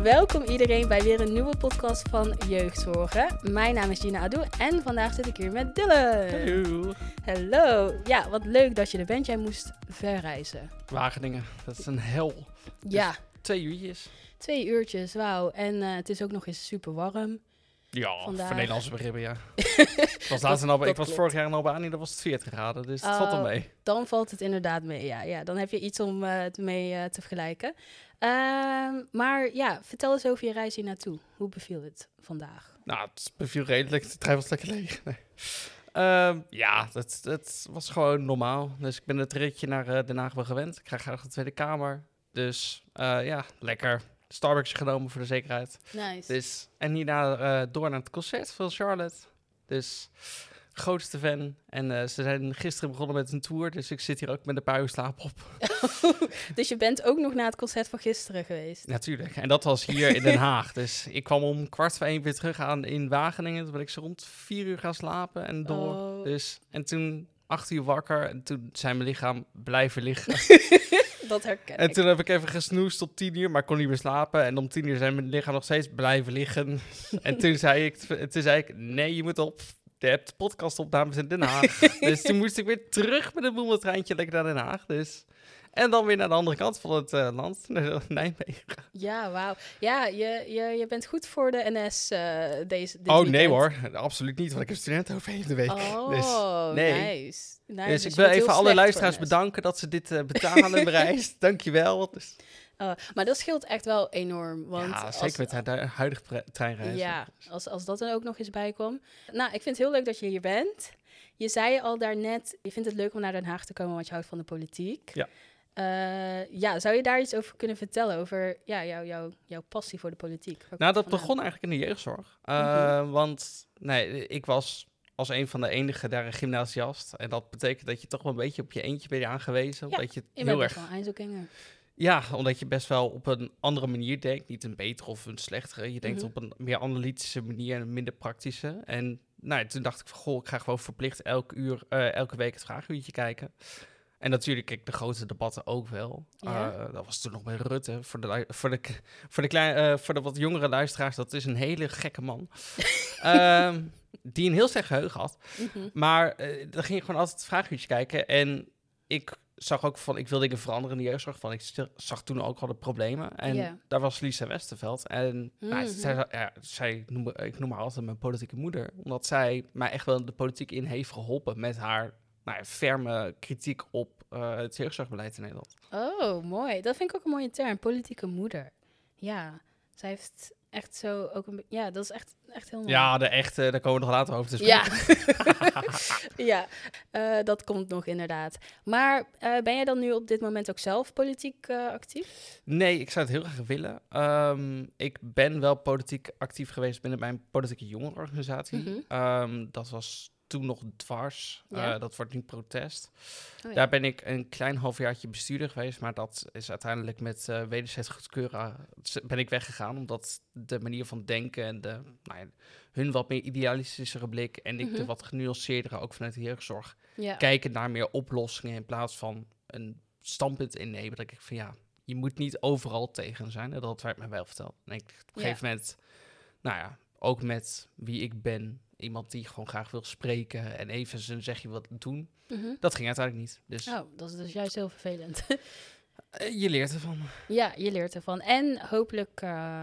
Welkom iedereen bij weer een nieuwe podcast van Jeugdzorgen. Mijn naam is Gina Adu en vandaag zit ik hier met Dylan. Hallo. Hallo. Ja, wat leuk dat je er bent. Jij moest verreizen. Wageningen, dat is een hel. Ja. Dus 2 uurtjes. 2 uurtjes, wauw. En het is ook nog eens super warm. Ja, vandaag. voor Nederlandse begrippen, ja. Ik was vorig jaar in Albanië, dat was het 40 graden, dus het valt wel mee. Dan valt het inderdaad mee, ja. Dan heb je iets om het mee te vergelijken. Maar ja, vertel eens over je reis hier naartoe. Hoe beviel het vandaag? Nou, het beviel redelijk. De trein was lekker leeg. Nee. Ja, het was gewoon normaal. Dus ik ben het ritje naar Den Haag wel gewend. Ik krijg graag de Tweede Kamer. Dus ja, lekker Starbucks genomen voor de zekerheid. Nice. Dus, en hierna door naar het concert van Charlotte. Dus grootste fan. En ze zijn gisteren begonnen met een tour. Dus ik zit hier ook met een paar uur slaap op. Dus je bent ook nog naar het concert van gisteren geweest? Natuurlijk. En dat was hier in Den Haag. Dus ik kwam om 12:15 weer terug aan in Wageningen. Toen ben ik zo rond 4 uur gaan slapen en door. Oh. Dus, en toen 8 uur wakker. En toen zijn mijn lichaam blijven liggen. Dat herken ik. En toen heb ik even gesnoest tot 10 uur, maar ik kon niet meer slapen. En om 10 uur zijn mijn lichaam nog steeds blijven liggen. En toen zei ik, nee, je moet op. Je hebt podcastopnames in Den Haag. Dus toen moest ik weer terug met een boemeltreintje lekker naar Den Haag. Dus. En dan weer naar de andere kant van het land, naar Nijmegen. Ja, wauw. Ja, je bent goed voor de NS dit Oh, weekend. nee hoor, absoluut niet, want ik heb studenten over de week. Oh, dus, nee. nice. Dus ik je wil bent heel even alle slecht luisteraars voor NS. bedanken dat ze dit betalen in de reis. Dankjewel. Dus, Maar dat scheelt echt wel enorm. Want ja, zeker met de huidige treinreis. Ja, als dat er ook nog eens bij kwam. Nou, ik vind het heel leuk dat je hier bent. Je zei al daarnet, je vindt het leuk om naar Den Haag te komen, want je houdt van de politiek. Ja. Ja, zou je daar iets over kunnen vertellen? Over jouw passie voor de politiek? Nou, dat begon eigenlijk in de jeugdzorg. Want nee, ik was als een van de enigen daar een gymnasiast. En dat betekent dat je toch wel een beetje op je eentje bent aangewezen. Ja, Omdat je je bent best wel een Einzelganger. Ja, omdat je best wel op een andere manier denkt. Niet een betere of een slechtere. Je denkt op een meer analytische manier en een minder praktische. En nou, toen dacht ik van, goh, ik ga gewoon verplicht elke week het vraaguurtje kijken. En natuurlijk, kijk, de grote debatten ook wel. Ja. Dat was toen nog met Rutte. Voor de wat jongere luisteraars, dat is een hele gekke man. Die een heel slecht geheugen had. Maar dan ging ik gewoon altijd het vraaguurtje kijken. En ik zag ook van, ik wil dingen veranderen in de jeugdzorg. Van, ik zag toen ook al de problemen. En daar was Lisa Westerveld. En ik noem haar altijd mijn politieke moeder. Omdat zij mij echt wel de politiek in heeft geholpen met haar ferme kritiek op het jeugdzorgbeleid in Nederland. Oh, mooi. Dat vind ik ook een mooie term, politieke moeder. Ja, zij heeft echt zo ook een... Ja, dat is echt heel mooi. Ja, daar komen we nog later over te spreken. Ja, dat komt nog inderdaad. Maar ben jij dan nu op dit moment ook zelf politiek actief? Nee, ik zou het heel graag willen. Ik ben wel politiek actief geweest binnen mijn politieke jongerenorganisatie. Dat was toen nog dwars. Dat wordt nu protest. Oh, ja. Daar ben ik een klein halfjaartje bestuurder geweest, maar dat is uiteindelijk met wederzijds goedkeuren ben ik weggegaan, omdat de manier van denken en hun wat meer idealistischere blik en ik de wat genuanceerdere, ook vanuit de jeugdzorg, kijken naar meer oplossingen in plaats van een standpunt innemen. Dat ik van ja, je moet niet overal tegen zijn. En dat werd mij wel verteld. En ik op een gegeven moment, ook met wie ik ben, iemand die gewoon graag wil spreken en even zijn zegje wat doen. Dat ging uiteindelijk niet. Dus dat is dus juist heel vervelend. je leert ervan. Ja, je leert ervan. En hopelijk...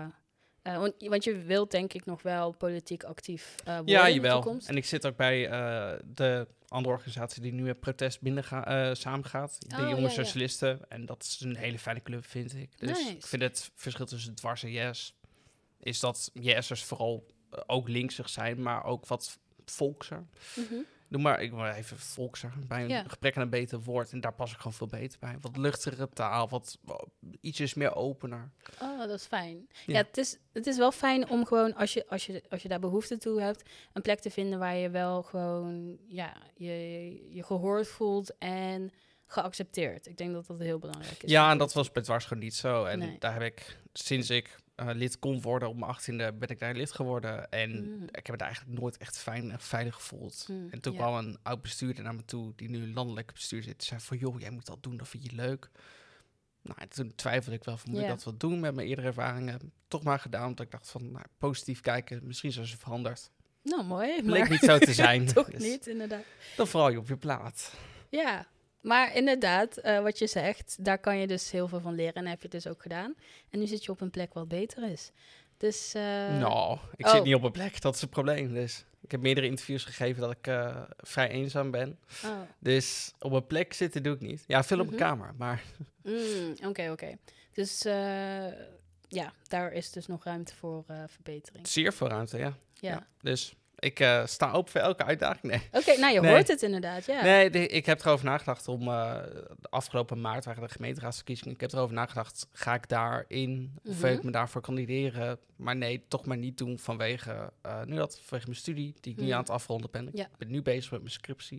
want je wilt denk ik nog wel politiek actief worden Ja, in de jawel. toekomst. En ik zit ook bij de andere organisatie die nu met protest samengaat. De jonge socialisten. En dat is een hele fijne club, vind ik. Dus Nice. ik vind het verschil tussen dwars en yes is dat yes'ers vooral ook linksig zijn, maar ook wat volkser. Doe maar, ik wil even volkser, bij een gebrek aan een beter woord. En daar pas ik gewoon veel beter bij. Wat luchtigere taal, ietsjes meer opener. Oh, dat is fijn. Ja, het is wel fijn om gewoon, als je daar behoefte toe hebt, een plek te vinden waar je wel gewoon, je gehoord voelt en geaccepteerd. Ik denk dat dat heel belangrijk is. Ja, en dat was bij dwars gewoon niet zo. En daar heb ik, sinds ik lid kon worden op mijn 18e, ben ik daar lid geworden. En ik heb het eigenlijk nooit echt fijn en veilig gevoeld. En toen kwam een oud bestuurder naar me toe, die nu landelijk bestuur zit. Die zei van, joh, jij moet dat doen, dat vind je leuk. Nou, en toen twijfelde ik wel van, moet ik dat wel doen met mijn eerdere ervaringen? Toch maar gedaan, omdat ik dacht van, nou, positief kijken, misschien zijn ze veranderd. Nou, mooi. Bleek niet zo te zijn. Toch dus niet, inderdaad. Dan val je op je plaat. Ja, maar inderdaad, wat je zegt, daar kan je dus heel veel van leren. En heb je dus ook gedaan. En nu zit je op een plek wat beter is. Dus... ik zit niet op een plek, dat is het probleem. Dus ik heb meerdere interviews gegeven dat ik vrij eenzaam ben. Oh. Dus op een plek zitten doe ik niet. Ja, veel op mijn kamer, maar... Oké. Dus ja, daar is dus nog ruimte voor verbetering. Zeer veel ruimte, ja. Dus ik sta open voor elke uitdaging. Nee. Oké, nou je hoort het inderdaad, ja. Nee, ik heb erover nagedacht om... de afgelopen maart waren de gemeenteraadsverkiezingen. Ik heb erover nagedacht, ga ik daarin? Of wil ik me daarvoor kandideren? Maar nee, toch maar niet doen vanwege mijn studie, die ik nu aan het afronden ben. Ik ben nu bezig met mijn scriptie.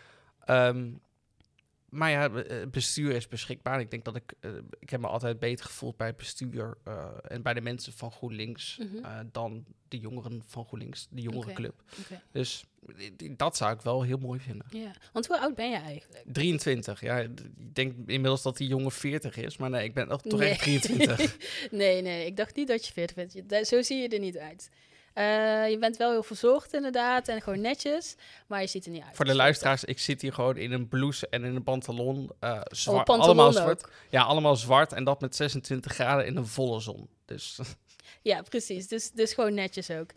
Maar ja, het bestuur is beschikbaar. Ik denk dat ik heb me altijd beter gevoeld bij het bestuur en bij de mensen van GroenLinks dan de jongeren van GroenLinks, de jongerenclub. Okay. Dus dat zou ik wel heel mooi vinden. Ja, want hoe oud ben je eigenlijk? 23, ja. Ik denk inmiddels dat die jongen 40 is, maar nee, ik ben toch echt 23. nee, ik dacht niet dat je 40 bent. Zo zie je er niet uit. Je bent wel heel verzorgd inderdaad en gewoon netjes, maar je ziet er niet uit. Voor de luisteraars, ik zit hier gewoon in een blouse en in een pantalon. Pantalon allemaal zwart. Ook. Ja, allemaal zwart en dat met 26 graden in een volle zon. Dus. Ja, precies. Dus gewoon netjes ook.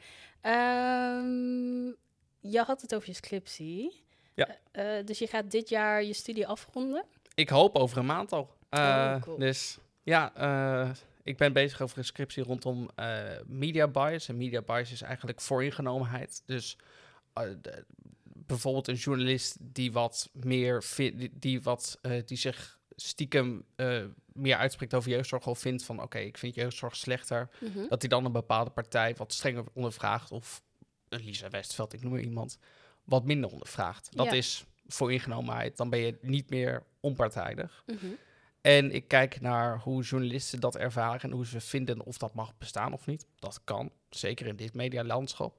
Je had het over je scriptie. Ja. Dus je gaat dit jaar je studie afronden? Ik hoop over een maand al. Cool. Dus ja, ik ben bezig over een scriptie rondom media bias. En media bias is eigenlijk vooringenomenheid. Dus bijvoorbeeld een journalist die wat meer die zich stiekem meer uitspreekt over jeugdzorg of vindt van oké, ik vind jeugdzorg slechter. Dat hij dan een bepaalde partij wat strenger ondervraagt. Of Lisa Westveld, ik noem maar iemand, wat minder ondervraagt. Dat is vooringenomenheid. Dan ben je niet meer onpartijdig. En ik kijk naar hoe journalisten dat ervaren en hoe ze vinden of dat mag bestaan of niet. Dat kan, zeker in dit medialandschap.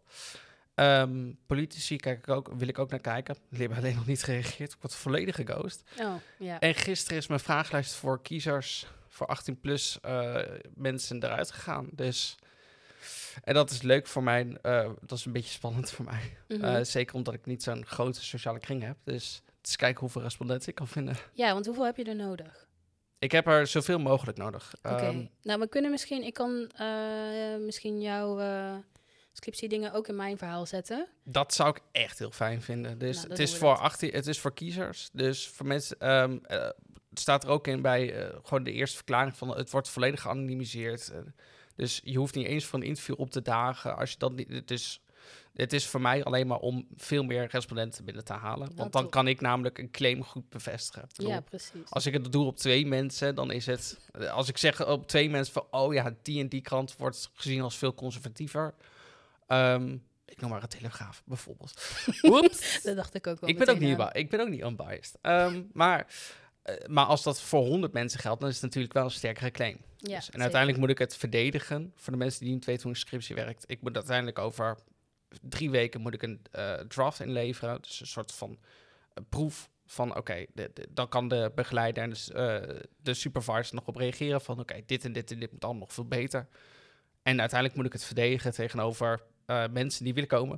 Politici wil ik ook naar kijken. Die hebben alleen nog niet gereageerd. Ik word volledig geghost. En gisteren is mijn vragenlijst voor kiezers voor 18+ mensen eruit gegaan. Dus, en dat is leuk voor mij. Dat is een beetje spannend voor mij. Zeker omdat ik niet zo'n grote sociale kring heb. Dus het is kijken hoeveel respondenten ik kan vinden. Ja, want hoeveel heb je er nodig? Ik heb er zoveel mogelijk nodig. Oké. Nou, we kunnen ik kan misschien jouw scriptiedingen ook in mijn verhaal zetten. Dat zou ik echt heel fijn vinden. Dus het is voor kiezers. Dus voor mensen staat er ook in bij gewoon de eerste verklaring van het wordt volledig geanonimiseerd. Dus je hoeft niet eens voor een interview op te dagen. Als je dat niet. Het is voor mij alleen maar om veel meer respondenten binnen te halen. Want dan kan ik namelijk een claim goed bevestigen. Ja, precies. Als ik het doe op 2 mensen, dan is het... Als ik zeg op 2 mensen van... oh ja, die en die krant wordt gezien als veel conservatiever. Ik noem maar een Telegraaf, bijvoorbeeld. Oeps. Dat dacht ik ook wel. Ik ben ook niet unbiased. Maar als dat voor 100 mensen geldt, dan is het natuurlijk wel een sterkere claim. Ja, en uiteindelijk moet ik het verdedigen. Voor de mensen die niet weten hoe een scriptie werkt. Ik moet uiteindelijk over 3 weken moet ik een draft inleveren. Dus een soort van proef van oké, dan kan de begeleider en de supervisor nog op reageren van oké, dit en dit en dit moet allemaal nog veel beter. En uiteindelijk moet ik het verdedigen tegenover mensen die willen komen.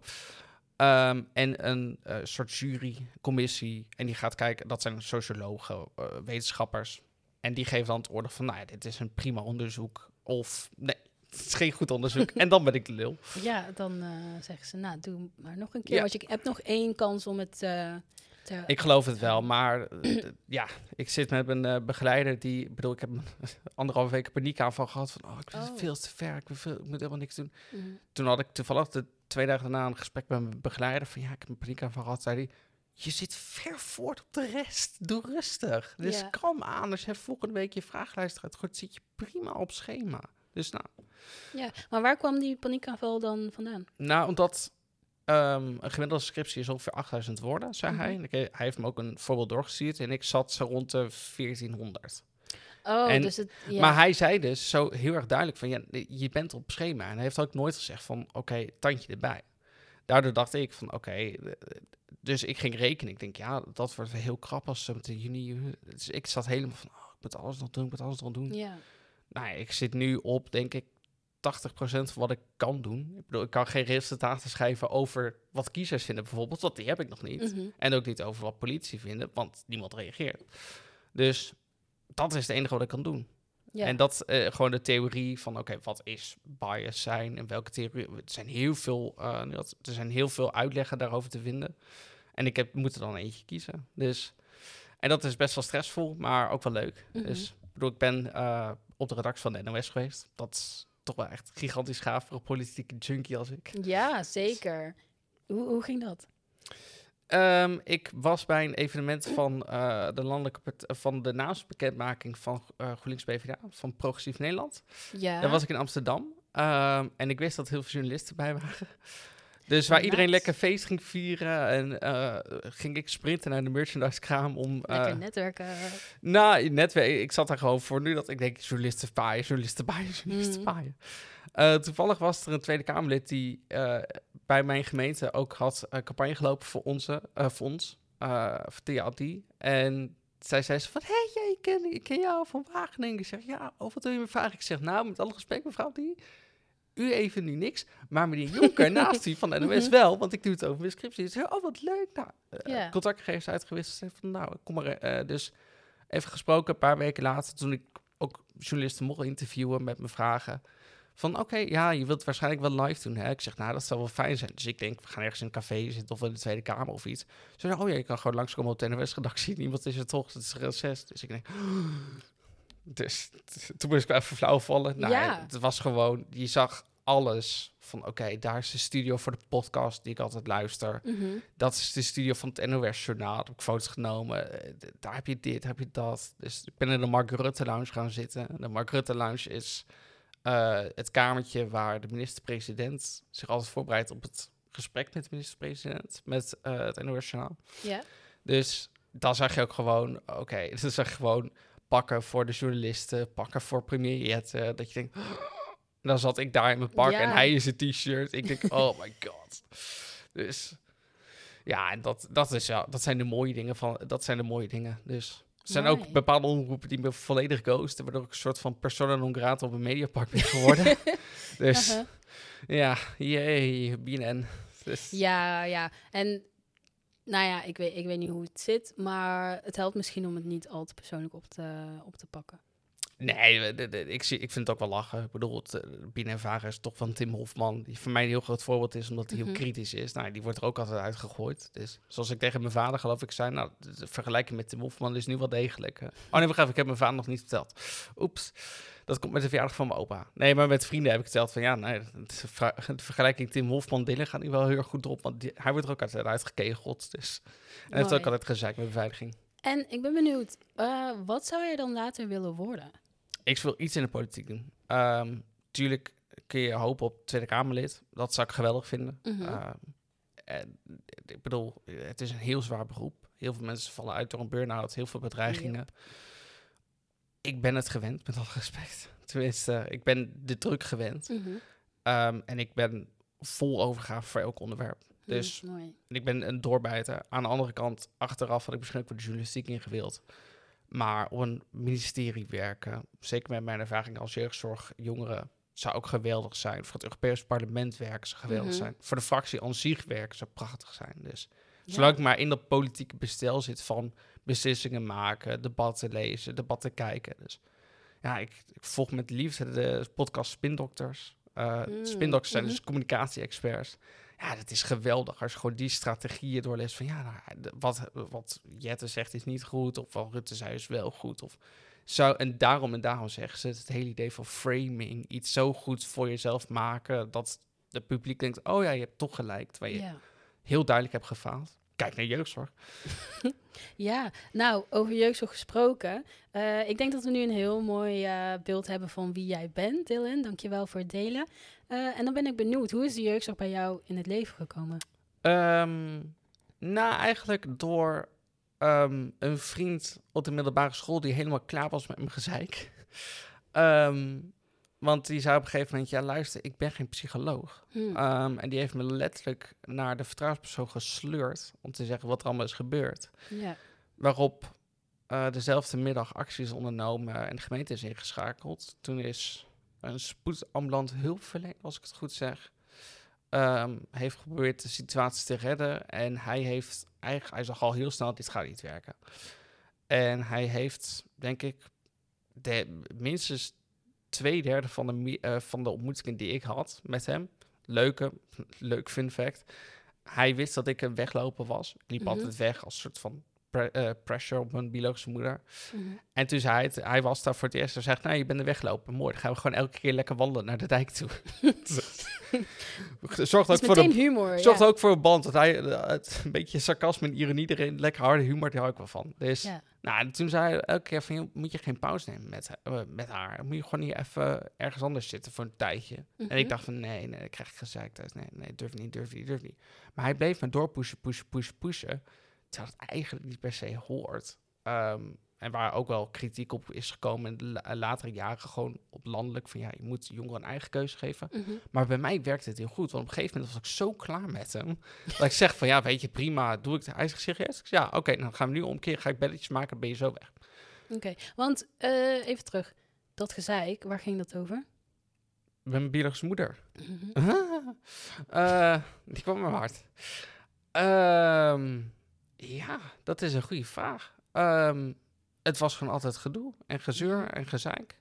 En een soort jurycommissie. En die gaat kijken, dat zijn sociologen, wetenschappers. En die geven dan het oordeel van, nou ja, dit is een prima onderzoek. Of, nee, het is geen goed onderzoek. En dan ben ik de lul. Ja, dan zeggen ze, nou, doe maar nog een keer. Want je hebt nog 1 kans om het Ik geloof het wel, maar ja, ik zit met een begeleider ik heb 1,5 weken paniekaanval gehad van, ik vind het veel te ver, ik moet helemaal niks doen. Toen had ik toevallig 2 dagen daarna een gesprek met mijn begeleider van, ja, ik heb een paniekaanval gehad, zei hij, je zit ver voort op de rest, doe rustig. Dus kalm aan, als je volgende week je vragenlijst eruit gooit, zit je prima op schema. Dus nou. Ja, maar waar kwam die paniekaanval dan vandaan? Nou, omdat een gemiddelde scriptie is ongeveer 8000 woorden, zei hij. Hij heeft me ook een voorbeeld doorgestuurd en ik zat zo rond de 1400. Maar hij zei dus zo heel erg duidelijk van, ja, je bent op schema. En hij heeft ook nooit gezegd van, oké, tandje erbij. daardoor dacht ik van, dus ik ging rekenen. Ik denk, ja, dat wordt weer heel krap als met de juni. Dus ik zat helemaal van, ik moet alles nog doen. Ja. Nou, ik zit nu op, denk ik, 80% van wat ik kan doen. Ik bedoel, ik kan geen resultaten schrijven over wat kiezers vinden bijvoorbeeld, want die heb ik nog niet. Mhm. En ook niet over wat politici vinden, want niemand reageert. Dus dat is het enige wat ik kan doen. Ja. En dat gewoon de theorie van, wat is bias zijn en welke theorie... Er zijn heel veel uitleggen daarover te vinden. En ik moet er dan eentje kiezen. Dus, en dat is best wel stressvol, maar ook wel leuk. Mhm. Dus ik ben op de redactie van de NOS geweest. Dat is toch wel echt gigantisch gaaf voor een politieke junkie als ik. Ja, zeker. Hoe ging dat? Ik was bij een evenement van van de naamsbekendmaking van GroenLinks PvdA, van Progressief Nederland. Ja. Daar was ik in Amsterdam. En ik wist dat heel veel journalisten bij waren. Dus waar iedereen Nice. lekker feest ging vieren en ging ik sprinten naar de merchandisekraam om... Lekker netwerken. Ik zat daar gewoon voor nu dat ik denk, journalisten paaien. Toevallig was er een Tweede Kamerlid die bij mijn gemeente ook had campagne gelopen voor ons, voor TLD. En zij zei zo van, ik ken jou van Wageningen. Ik zeg, ja, wat wil je me vragen? Ik zeg, nou, met alle respect, mevrouw die... U even nu niks, maar meneer Jonker naast u van de NOS wel, want ik doe het over mijn scriptie. Ze zei, wat leuk. Nou, contactgegevens uitgewisseld. Van, nou, kom maar. Dus even gesproken, een paar weken later, toen ik ook journalisten mocht interviewen met mijn vragen. Van, je wilt waarschijnlijk wel live doen, hè? Ik zeg, nou, dat zou wel fijn zijn. Dus ik denk, we gaan ergens in een café zitten of in de Tweede Kamer of iets. Ze zei, je kan gewoon langskomen op de NOS-redactie. Niemand is er toch, het is reces. Dus ik denk... Dus toen moest ik wel even flauw vallen. Nou, het was gewoon, je zag alles van, daar is de studio voor de podcast die ik altijd luister. Mm-hmm. Dat is de studio van het NOS-journaal. Daar heb ik foto's genomen. Daar heb je dit, heb je dat. Dus ik ben in de Mark Rutte Lounge gaan zitten. De Mark Rutte Lounge is het kamertje waar de minister-president zich altijd voorbereidt op het gesprek met de minister-president, met het NOS-journaal. Ja. Dus dan zag je ook gewoon, dan zag je gewoon pakken voor de journalisten, pakken voor premier Jette, dat je denkt, dan zat ik daar in mijn pak en hij in zijn t-shirt. Ik denk, oh my god. Dus ja, en dat zijn de mooie dingen. Dus er zijn ook bepaalde omroepen die me volledig ghosten, waardoor ik een soort van persona non grata op een mediapark ben geworden. Dus ja, jee, BNN. Dus. Ja. En nou ja, ik weet niet hoe het zit, maar het helpt misschien om het niet al te persoonlijk op te pakken. Nee, ik vind het ook wel lachen. Ik bedoel, BNN-Vara is toch van Tim Hofman, die voor mij een heel groot voorbeeld is, omdat hij heel kritisch is. Nou, die wordt er ook altijd uitgegooid. Dus zoals ik tegen mijn vader, geloof ik, zei, nou, de vergelijking met Tim Hofman is nu wel degelijk. Oh nee, begrijp, ik heb mijn vader nog niet verteld. Oeps, dat komt met de verjaardag van mijn opa. Nee, maar met vrienden heb ik verteld van, de vergelijking Tim Hofman-Dillen gaat nu wel heel erg goed op, want hij wordt er ook altijd uitgekegeld. Dus. En heeft ook altijd gezegd met beveiliging. En ik ben benieuwd, wat zou jij dan later willen worden? Ik wil iets in de politiek doen. Tuurlijk kun je hopen op Tweede Kamerlid. Dat zou ik geweldig vinden. Ik bedoel, het is een heel zwaar beroep. Heel veel mensen vallen uit door een burn-out. Heel veel bedreigingen. Yep. Ik ben het gewend, met alle respect. Tenminste, ik ben de druk gewend. En ik ben vol overgave voor elk onderwerp. Dus ik ben een doorbijter. Aan de andere kant, achteraf had ik misschien ook voor de journalistiek ingewild. Maar op een ministerie werken, zeker met mijn ervaring als jeugdzorg, jongeren, zou ook geweldig zijn. Voor het Europees Parlement werken zou geweldig zijn. Voor de fractie aan zich werken zou prachtig zijn. Dus zolang ik maar in dat politieke bestel zit van beslissingen maken, debatten lezen, debatten kijken. Dus ja, ik volg met liefde de podcast Spindokters. Spindokters zijn dus communicatie-experts. Ja, dat is geweldig als je gewoon die strategieën doorleest van wat Jette zegt is niet goed of wat Rutte zei is wel goed. En daarom zeggen ze het hele idee van framing, iets zo goed voor jezelf maken dat het publiek denkt, je hebt toch gelijk, terwijl je heel duidelijk hebt gefaald. Kijk naar jeugdzorg. Ja, nou, over jeugdzorg gesproken. Ik denk dat we nu een heel mooi beeld hebben van wie jij bent, Dylan. Dankjewel voor het delen. En dan ben ik benieuwd, hoe is de jeugdzorg bij jou in het leven gekomen? Eigenlijk door een vriend op de middelbare school die helemaal klaar was met mijn gezeik. Want die zei op een gegeven moment, ja luister, ik ben geen psycholoog. En die heeft me letterlijk naar de vertrouwenspersoon gesleurd om te zeggen wat er allemaal is gebeurd. Ja. Waarop dezelfde middag acties ondernomen en de gemeente is ingeschakeld. Toen is een spoedambulant hulpverlener, als ik het goed zeg, heeft geprobeerd de situatie te redden. En hij zag al heel snel, dit gaat niet werken. En hij heeft, denk ik, minstens 2/3 van de ontmoetingen die ik had met hem. Leuk fun fact. Hij wist dat ik een weglopen was. Ik liep altijd weg als soort van pressure op mijn biologische moeder. En toen zei hij was daar voor het eerst en zegt, nou, je bent er weglopen. Mooi, dan gaan we gewoon elke keer lekker wandelen naar de dijk toe. Zorgt ook voor humor. Zorgt ook voor een band. Dat hij een beetje sarcasme en ironie erin, lekker harde humor, daar hou ik wel van. Dus nou, toen zei hij elke keer van, moet je geen pauze nemen met haar. Moet je gewoon niet even ergens anders zitten voor een tijdje. En ik dacht van, nee, dan krijg ik gezeik thuis. Nee, durf niet. Maar hij bleef me doorpushen. Terwijl het eigenlijk niet per se hoort. En waar ook wel kritiek op is gekomen in de latere jaren, gewoon op landelijk, van ja, je moet jongeren een eigen keuze geven. Maar bij mij werkte het heel goed, want op een gegeven moment was ik zo klaar met hem, dat ik zeg van ja, weet je, prima, doe ik het. Hij zegt serieus? Ja, oké, dan gaan we nu omkeren, ga ik belletjes maken, ben je zo weg. Oké, want even terug, dat gezeik, waar ging dat over? Mijn biologische moeder. Die kwam me hard. Ja, dat is een goede vraag. Het was gewoon altijd gedoe en gezeur en gezeik.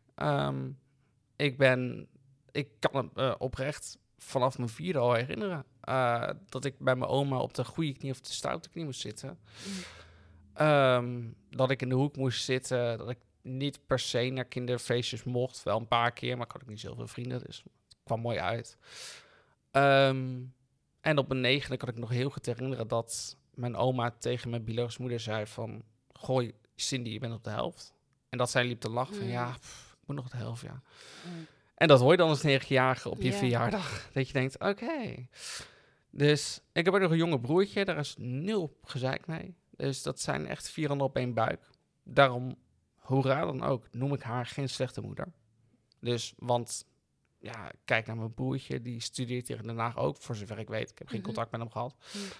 Ik kan me oprecht vanaf mijn 4e al herinneren dat ik bij mijn oma op de goede knie of de stoute knie moest zitten. Dat ik in de hoek moest zitten, dat ik niet per se naar kinderfeestjes mocht. Wel een paar keer, maar ik had ook niet zoveel vrienden, dus het kwam mooi uit. En op mijn 9e kan ik nog heel goed herinneren dat mijn oma tegen mijn biologische moeder zei van, gooi Cindy, je bent op de helft. En dat zij liep te lachen van, ja, ik moet nog de helft, ja. En dat hoor je dan als 9-jarige op je verjaardag. Dat je denkt, oké. Dus ik heb ook nog een jonge broertje, daar is 0 gezeik mee. Dus dat zijn echt 4 handen op 1 buik. Daarom, hoera dan ook, noem ik haar geen slechte moeder. Dus, want, ja, kijk naar mijn broertje, die studeert hier in Den Haag ook, voor zover ik weet. Ik heb geen contact met hem gehad.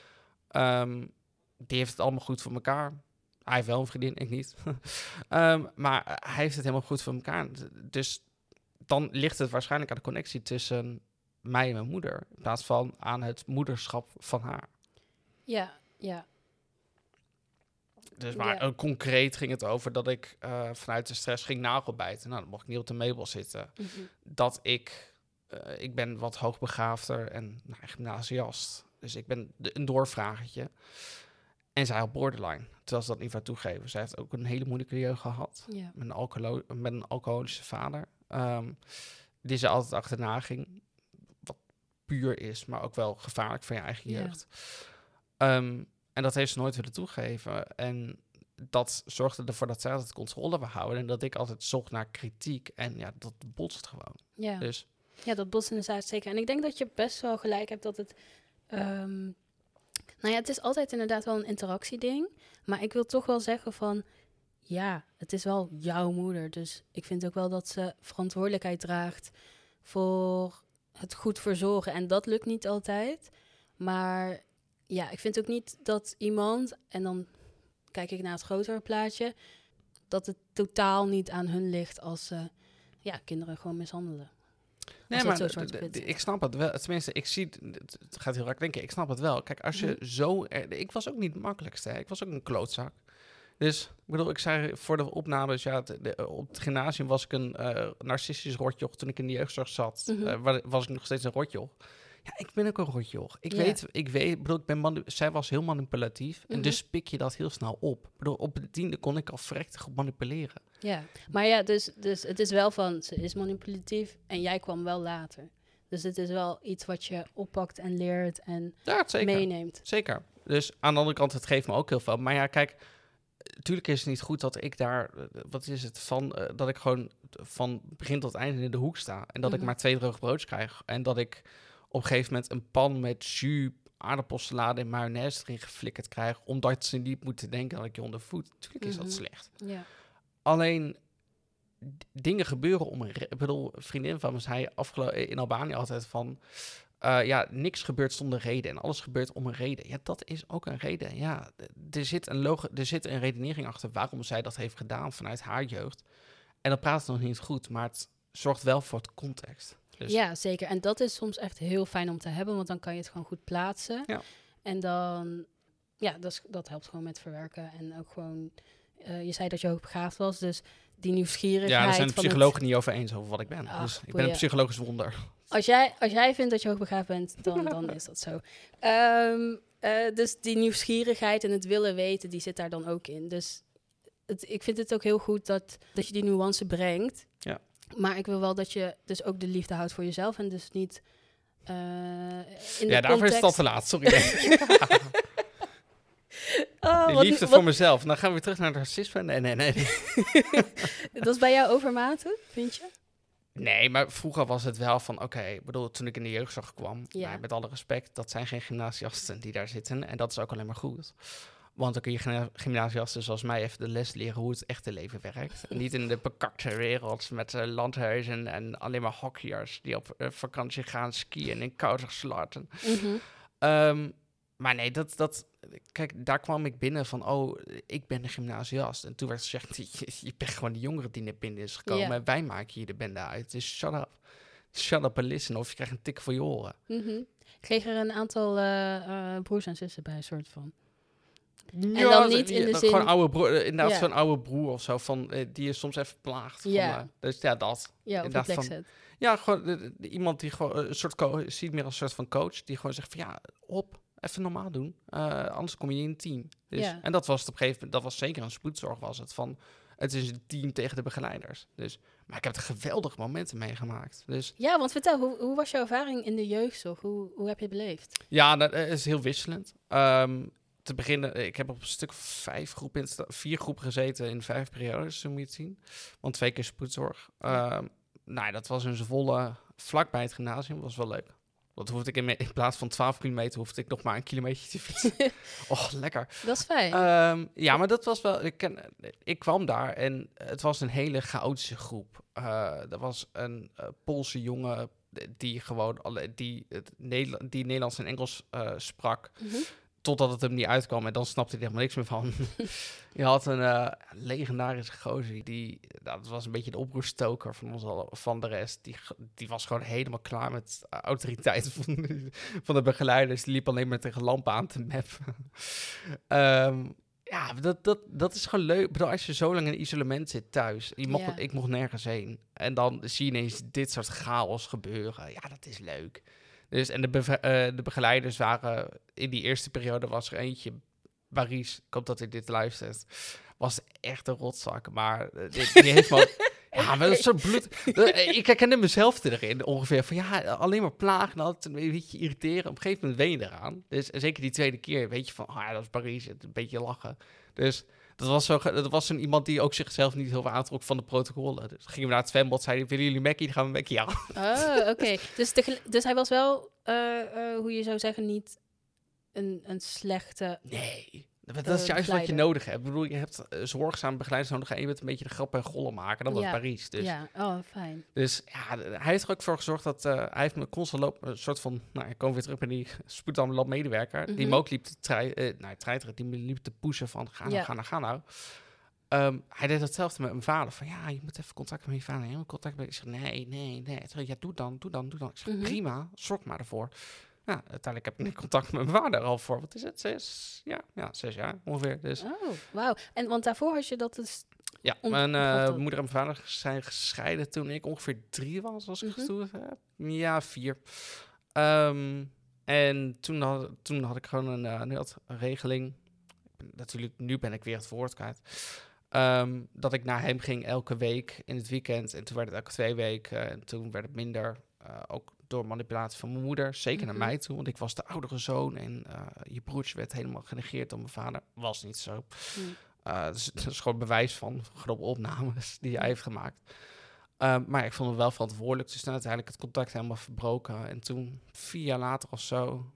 Die heeft het allemaal goed voor elkaar. Hij heeft wel een vriendin, ik niet. Maar hij heeft het helemaal goed voor elkaar. Dus dan ligt het waarschijnlijk aan de connectie tussen mij en mijn moeder, in plaats van aan het moederschap van haar. Ja. Dus maar concreet ging het over dat ik vanuit de stress ging nagelbijten. Nou, dan mocht ik niet op de meubel zitten. Dat ik ben wat hoogbegaafder en gymnasiast. Dus ik ben een doorvragertje. En zij had borderline, terwijl ze dat niet van toegeven. Zij heeft ook een hele moeilijke jeugd gehad. Met een alcoholische vader. Die ze altijd achterna ging. Wat puur is, maar ook wel gevaarlijk voor je eigen jeugd. En dat heeft ze nooit willen toegeven. En dat zorgde ervoor dat zij altijd controle wou houden. En dat ik altijd zocht naar kritiek. En ja, dat botst gewoon. Ja, dus. Ja, dat botst inderdaad zeker. En ik denk dat je best wel gelijk hebt dat het... het is altijd inderdaad wel een interactieding. Maar ik wil toch wel zeggen van... Ja, het is wel jouw moeder. Dus ik vind ook wel dat ze verantwoordelijkheid draagt voor het goed verzorgen. En dat lukt niet altijd. Maar ja, ik vind ook niet dat iemand... En dan kijk ik naar het grotere plaatje... dat het totaal niet aan hun ligt als ze kinderen gewoon mishandelen. Nee, maar ik snap het wel. Tenminste, ik zie het gaat heel raar denken. Ik snap het wel. Kijk, als je ik was ook niet het makkelijkste. Hè. Ik was ook een klootzak. Dus, ik bedoel, ik zei voor de opnames... Ja, op het gymnasium was ik een narcistisch rotjoch. Toen ik in de jeugdzorg zat, was ik nog steeds een rotjoch. Ja, ik ben ook een rotjoch. Ik bedoel, zij was heel manipulatief. En dus pik je dat heel snel op. Ik bedoel, op de 10e kon ik al verrekte goed manipuleren. Ja, maar ja, dus het is wel van... Ze is manipulatief en jij kwam wel later. Dus het is wel iets wat je oppakt en leert en meeneemt. Zeker. Dus aan de andere kant, het geeft me ook heel veel. Maar ja, kijk... Natuurlijk is het niet goed dat ik daar... Wat is het? Dat ik gewoon van begin tot einde in de hoek sta. En dat ik maar 2 droge broodjes krijg. En dat ik op een gegeven moment een pan met jus, aardappelsalade en mayonaise erin geflikkerd krijg. Omdat ze niet moeten denken dat ik je ondervoed. Natuurlijk is dat slecht. Ja. Alleen dingen gebeuren om een reden. Ik bedoel, een vriendin van me zei in Albanië altijd van... niks gebeurt zonder reden en alles gebeurt om een reden. Ja, dat is ook een reden. Ja, er zit een redenering achter waarom zij dat heeft gedaan vanuit haar jeugd. En dat praat nog niet goed, maar het zorgt wel voor het context. Dus. Ja, zeker. En dat is soms echt heel fijn om te hebben, want dan kan je het gewoon goed plaatsen. Ja. En dan, dat helpt gewoon met verwerken. En ook gewoon, je zei dat je hoogbegaafd was, dus die nieuwsgierigheid. Ja, daar zijn de psychologen niet over eens over wat ik ben. Dus ik ben een psychologisch wonder. Als jij vindt dat je hoogbegaafd bent, dan is dat zo. Dus die nieuwsgierigheid en het willen weten, die zit daar dan ook in. Dus ik vind het ook heel goed dat je die nuance brengt. Ja. Maar ik wil wel dat je dus ook de liefde houdt voor jezelf en dus niet in de daarvoor is het al te laat, sorry. Die liefde voor mezelf. Dan gaan we weer terug naar het racisme. Nee. Dat is bij jou overmatig, vind je? Nee, maar vroeger was het wel van, ik bedoel, toen ik in de jeugdzorg kwam, met alle respect, dat zijn geen gymnasiasten die daar zitten. En dat is ook alleen maar goed. Want dan kun je gymnasiasten zoals mij even de les leren hoe het echte leven werkt. Niet in de bekakte wereld met landhuizen en alleen maar hockeyers die op vakantie gaan skiën in koude slaten. Mm-hmm. Maar nee, kijk, daar kwam ik binnen van, ik ben een gymnasiast. En toen werd gezegd, je bent gewoon de jongere die naar binnen is gekomen. En wij maken hier de bende uit. Dus shut up. Shut up and listen, of je krijgt een tik voor je oren. Mm-hmm. Kreeg er een aantal broers en zussen bij, soort van? Ja, en dan niet in de zin... Gewoon oude broer, inderdaad zo'n oude broer of zo, die je soms even plaagt. Ja. Dus ja, dat. Ja, op het plek zet. Ja, gewoon iemand die gewoon een soort ziet meer als een soort van coach, die gewoon zegt van even normaal doen. Anders kom je in een team. Dus, en dat was het op een gegeven moment, dat was zeker een spoedzorg, was het van, het is een team tegen de begeleiders. Dus, maar ik heb er geweldige momenten meegemaakt. Dus. Ja, want vertel, hoe was jouw ervaring in de jeugdzorg? Hoe heb je het beleefd? Ja, dat is heel wisselend. Te beginnen, ik heb op een stuk 4 groepen gezeten in 5 periodes, zo moet je het zien. Want 2 keer spoedzorg. Dat was een Zwolle, vlakbij het gymnasium, was wel leuk. Dat hoefde ik in plaats van 12 kilometer, hoefde ik nog maar 1 kilometer te fietsen. Lekker. Dat is fijn. Maar dat was wel... Ik kwam daar en het was een hele chaotische groep. Er was een Poolse jongen die gewoon die Nederlands en Engels sprak. Mm-hmm. Totdat het hem niet uitkwam en dan snapte hij er helemaal niks meer van. Je had een legendarische gozer. Dat was een beetje de oproerstoker van de rest. Die was gewoon helemaal klaar met autoriteit van de begeleiders. Die liep alleen maar tegen lampen aan te mappen. Dat is gewoon leuk. Ik bedoel, als je zo lang in isolement zit thuis. Ik mocht nergens heen. En dan zie je ineens dit soort chaos gebeuren. Ja, dat is leuk. Dus, en de begeleiders waren... In die eerste periode was er eentje... Baris, ik hoop dat hij dit luistert... Was echt een rotzak. Maar die heeft wel... Ja, maar dat is zo bloed... Ik herkende mezelf erin ongeveer. Van alleen maar plagen. Altijd een beetje irriteren. Op een gegeven moment wen je eraan. Dus en zeker die tweede keer weet je van... dat is Baris. Een beetje lachen. Dus... Dat was zo'n iemand die ook zichzelf niet heel veel aantrok van de protocollen. Dus gingen we naar het zwembad, zeiden, willen jullie Mackie? Dan gaan we Mackie aan. Oh, oké. Dus hij was wel, hoe je zou zeggen, niet een slechte... Nee, dat is juist wat je nodig hebt. Ik bedoel, je hebt zorgzame begeleiders nodig en je bent een beetje de grap en gollen maken. Dat was Parijs. Dus. Ja, fijn. Dus hij heeft er ook voor gezorgd dat hij heeft me constant een soort van... ik kom weer terug bij die spoedambulance medewerker. Mm-hmm. Die me ook liep te treiteren, die me liep te pushen van ga nou. Hij deed hetzelfde met mijn vader. Van je moet even contact met je vader. Je moet contact met... Ik zeg nee. Ja, doe dan. Ik zeg prima, zorg maar ervoor. Ja, uiteindelijk heb ik contact met mijn vader al voor. Wat is het? 6 jaar ongeveer. Dus. Oh, wauw. En want daarvoor had je dat dus... Ja, mijn moeder en mijn vader zijn gescheiden toen ik ongeveer 3 was, als ik gestoeld heb. Ja, 4. En toen had ik gewoon een regeling. Natuurlijk, nu ben ik weer het woord kwijt. Dat ik naar hem ging elke week in het weekend. En toen werd het elke 2 weken. En toen werd het minder. Ook door manipulatie van mijn moeder. Zeker naar mij toe. Want ik was de oudere zoon. En je broertje werd helemaal genegeerd door mijn vader. Was niet zo. Dus dat is gewoon bewijs van grote opnames die hij heeft gemaakt. Maar ik vond het wel verantwoordelijk. Dus toen uiteindelijk het contact helemaal verbroken. En toen, 4 jaar later of zo...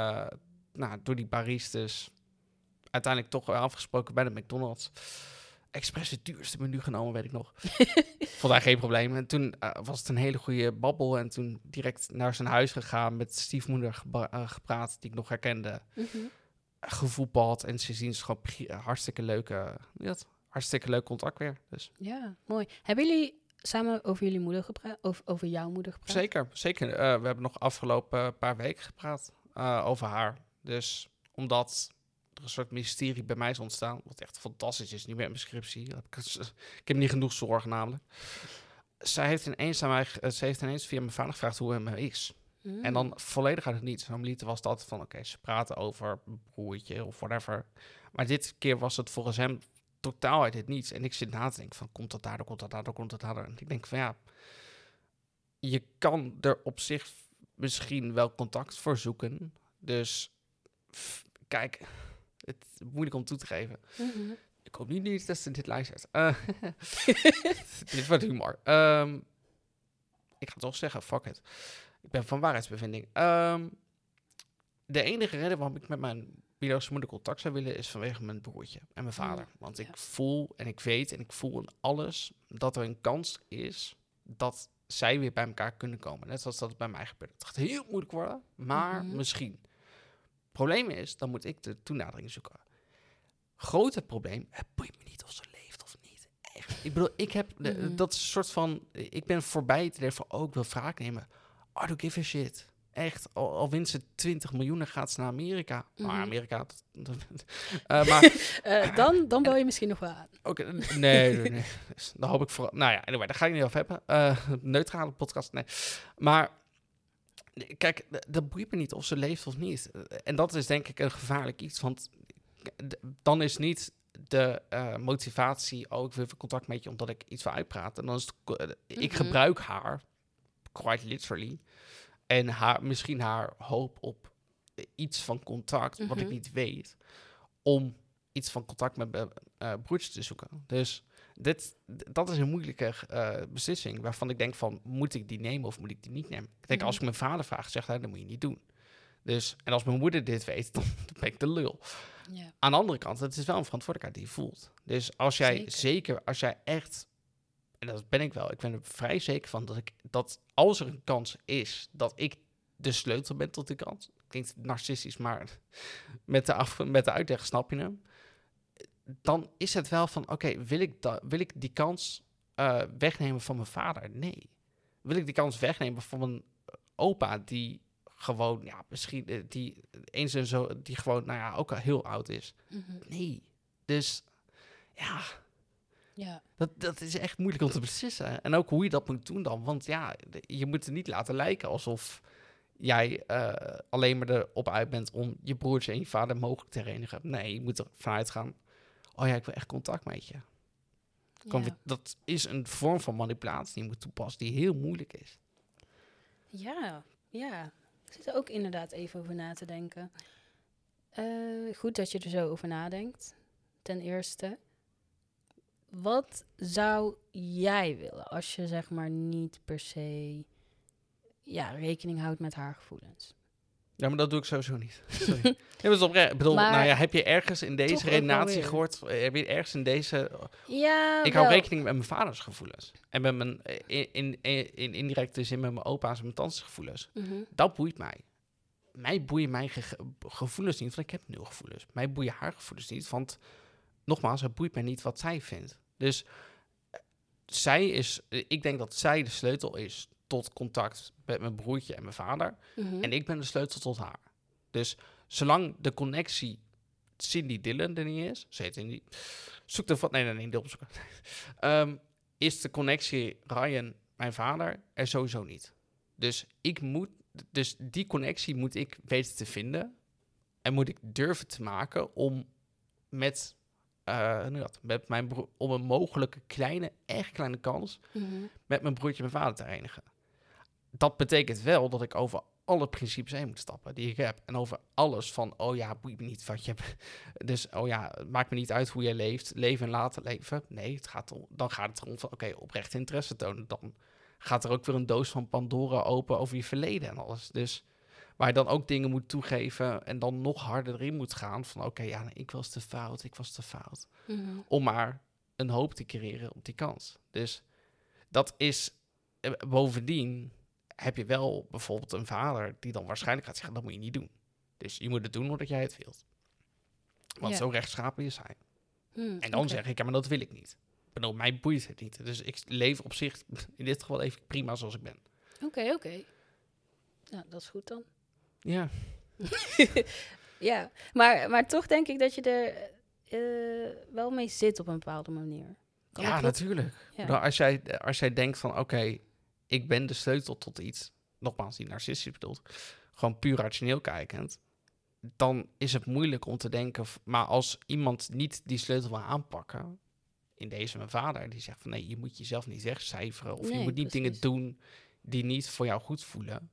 door die baristes... uiteindelijk toch afgesproken bij de McDonald's. expres het duurste menu genomen, weet ik nog. Vond hij geen probleem. En toen was het een hele goede babbel. En toen direct naar zijn huis gegaan, met stiefmoeder gepraat, die ik nog herkende. Gevoetbald. En sindsdien is het gewoon hartstikke leuk contact weer. Dus. Ja, mooi. Hebben jullie samen over jullie moeder gepraat? Over jouw moeder gepraat? Zeker. We hebben nog afgelopen paar weken gepraat over haar. Dus omdat er een soort mysterie bij mij is ontstaan, wat echt fantastisch is, niet meer in mijn scriptie. Ik heb niet genoeg zorgen namelijk. Ze heeft ineens via mijn vader gevraagd hoe het me is. En dan volledig uit het niets. Normaliter was dat van, ze praten over een broertje of whatever. Maar dit keer was het volgens hem totaal uit het niets. En ik zit na te denken van, komt dat daardoor? En ik denk van, ja, je kan er op zich misschien wel contact voor zoeken. Dus, kijk, het is moeilijk om toe te geven. Ik hoop niet dat ze dit luistert. Dit wordt humor. Ik ga toch zeggen, fuck it. Ik ben van waarheidsbevinding. De enige reden waarom ik met mijn biologische moeder contact zou willen, is vanwege mijn broertje en mijn vader. Want ik voel en ik weet en ik voel in alles dat er een kans is dat zij weer bij elkaar kunnen komen. Net zoals dat bij mij gebeurt. Het gaat heel moeilijk worden, maar misschien. Probleem is, dan moet ik de toenadering zoeken. Grote probleem, het boeit me niet of ze leeft of niet. Echt. Ik bedoel, ik heb dat soort van, ik ben voorbij te denken van, ik wil wraak nemen. I don't give a shit. Echt, al wint ze 20 miljoen, gaat ze naar Amerika. Maar Amerika... Dan bel je misschien nog wel aan. Okay, nee. Dan hoop ik voor... Nou ja, anyway, daar ga ik niet over hebben. Neutrale podcast, nee. Maar... Kijk, dat boeit me niet of ze leeft of niet. En dat is denk ik een gevaarlijk iets. Want dan is niet de motivatie... ik wil even contact met je omdat ik iets wil uitpraten. En dan is het, ik gebruik haar, quite literally... En misschien haar hoop op iets van contact, wat ik niet weet, om iets van contact met mijn broertje te zoeken. Dus dat is een moeilijke beslissing, waarvan ik denk van, moet ik die nemen of moet ik die niet nemen? Ik denk, als ik mijn vader vraag, zegt hij, dat moet je niet doen. Dus, en als mijn moeder dit weet, dan ben ik de lul. Ja. Aan de andere kant, het is wel een verantwoordelijkheid die je voelt. Dus als jij als jij echt... En dat ben ik wel. Ik ben er vrij zeker van dat als er een kans is dat ik de sleutel ben tot die kans. Klinkt narcistisch, maar met de uitleg snap je hem. Dan is het wel van, wil ik die kans wegnemen van mijn vader? Nee. Wil ik die kans wegnemen van mijn opa die gewoon, misschien die eens en zo, die gewoon, ook al heel oud is? Nee. Dus, ja... Ja. Dat is echt moeilijk om te beslissen. En ook hoe je dat moet doen dan. Want je moet het niet laten lijken alsof jij alleen maar erop uit bent om je broertje en je vader mogelijk te herenigen. Nee, je moet ervan uitgaan, ik wil echt contact met je. Dat is een vorm van manipulatie die je moet toepassen die heel moeilijk is. Ja. Ik zit er ook inderdaad even over na te denken. Goed dat je er zo over nadenkt. Ten eerste... Wat zou jij willen als je zeg maar niet per se rekening houdt met haar gevoelens? Ja, maar dat doe ik sowieso niet. Sorry. Ik bedoel, heb je ergens in deze redenatie gehoord? Heb je ergens in deze... Ja, ik hou rekening met mijn vaders gevoelens. En met mijn in indirecte zin met mijn opa's en mijn tantes gevoelens. Dat boeit mij. Mij boeien mijn gevoelens niet, want ik heb 0 gevoelens. Mij boeien haar gevoelens niet, want nogmaals, het boeit mij niet wat zij vindt. Dus ik denk dat zij de sleutel is tot contact met mijn broertje en mijn vader. En ik ben de sleutel tot haar. Dus zolang de connectie Cindy Dillon er niet is, ze heet Cindy, zoek er wat, nee, deel opzoeken. Is de connectie Ryan, mijn vader, er sowieso niet. Dus die connectie moet ik weten te vinden en moet ik durven te maken om met mijn broer, om een mogelijke echt kleine kans met mijn broertje en mijn vader te herenigen. Dat betekent wel dat ik over alle principes heen moet stappen die ik heb. En over alles van, boeit me niet wat je hebt. Dus, het maakt me niet uit hoe je leeft. Leven en laten leven. Nee, dan gaat het erom van, oprecht interesse tonen. Dan gaat er ook weer een doos van Pandora open over je verleden en alles. Dus waar je dan ook dingen moet toegeven en dan nog harder erin moet gaan van, ik was te fout. Om maar een hoop te creëren op die kans. Dus dat is... bovendien heb je wel bijvoorbeeld een vader die dan waarschijnlijk gaat zeggen, dat moet je niet doen. Dus je moet het doen omdat jij het wilt. Want zo rechtschapen is hij. En dan zeg ik, ja, maar dat wil ik niet. Ik bedoel, mij boeit het niet. Dus ik leef op zich in dit geval even prima zoals ik ben. Oké. Nou, dat is goed dan. Ja. Ja, maar toch denk ik dat je er wel mee zit op een bepaalde manier. Ja, natuurlijk. Ja. Nou, als jij denkt van, oké, ik ben de sleutel tot iets, nogmaals, die narcistisch bedoeld, gewoon puur rationeel kijkend, dan is het moeilijk om te denken, maar als iemand niet die sleutel wil aanpakken, in deze mijn vader, die zegt van nee, je moet jezelf niet wegcijferen, of je moet niet dingen doen die niet voor jou goed voelen.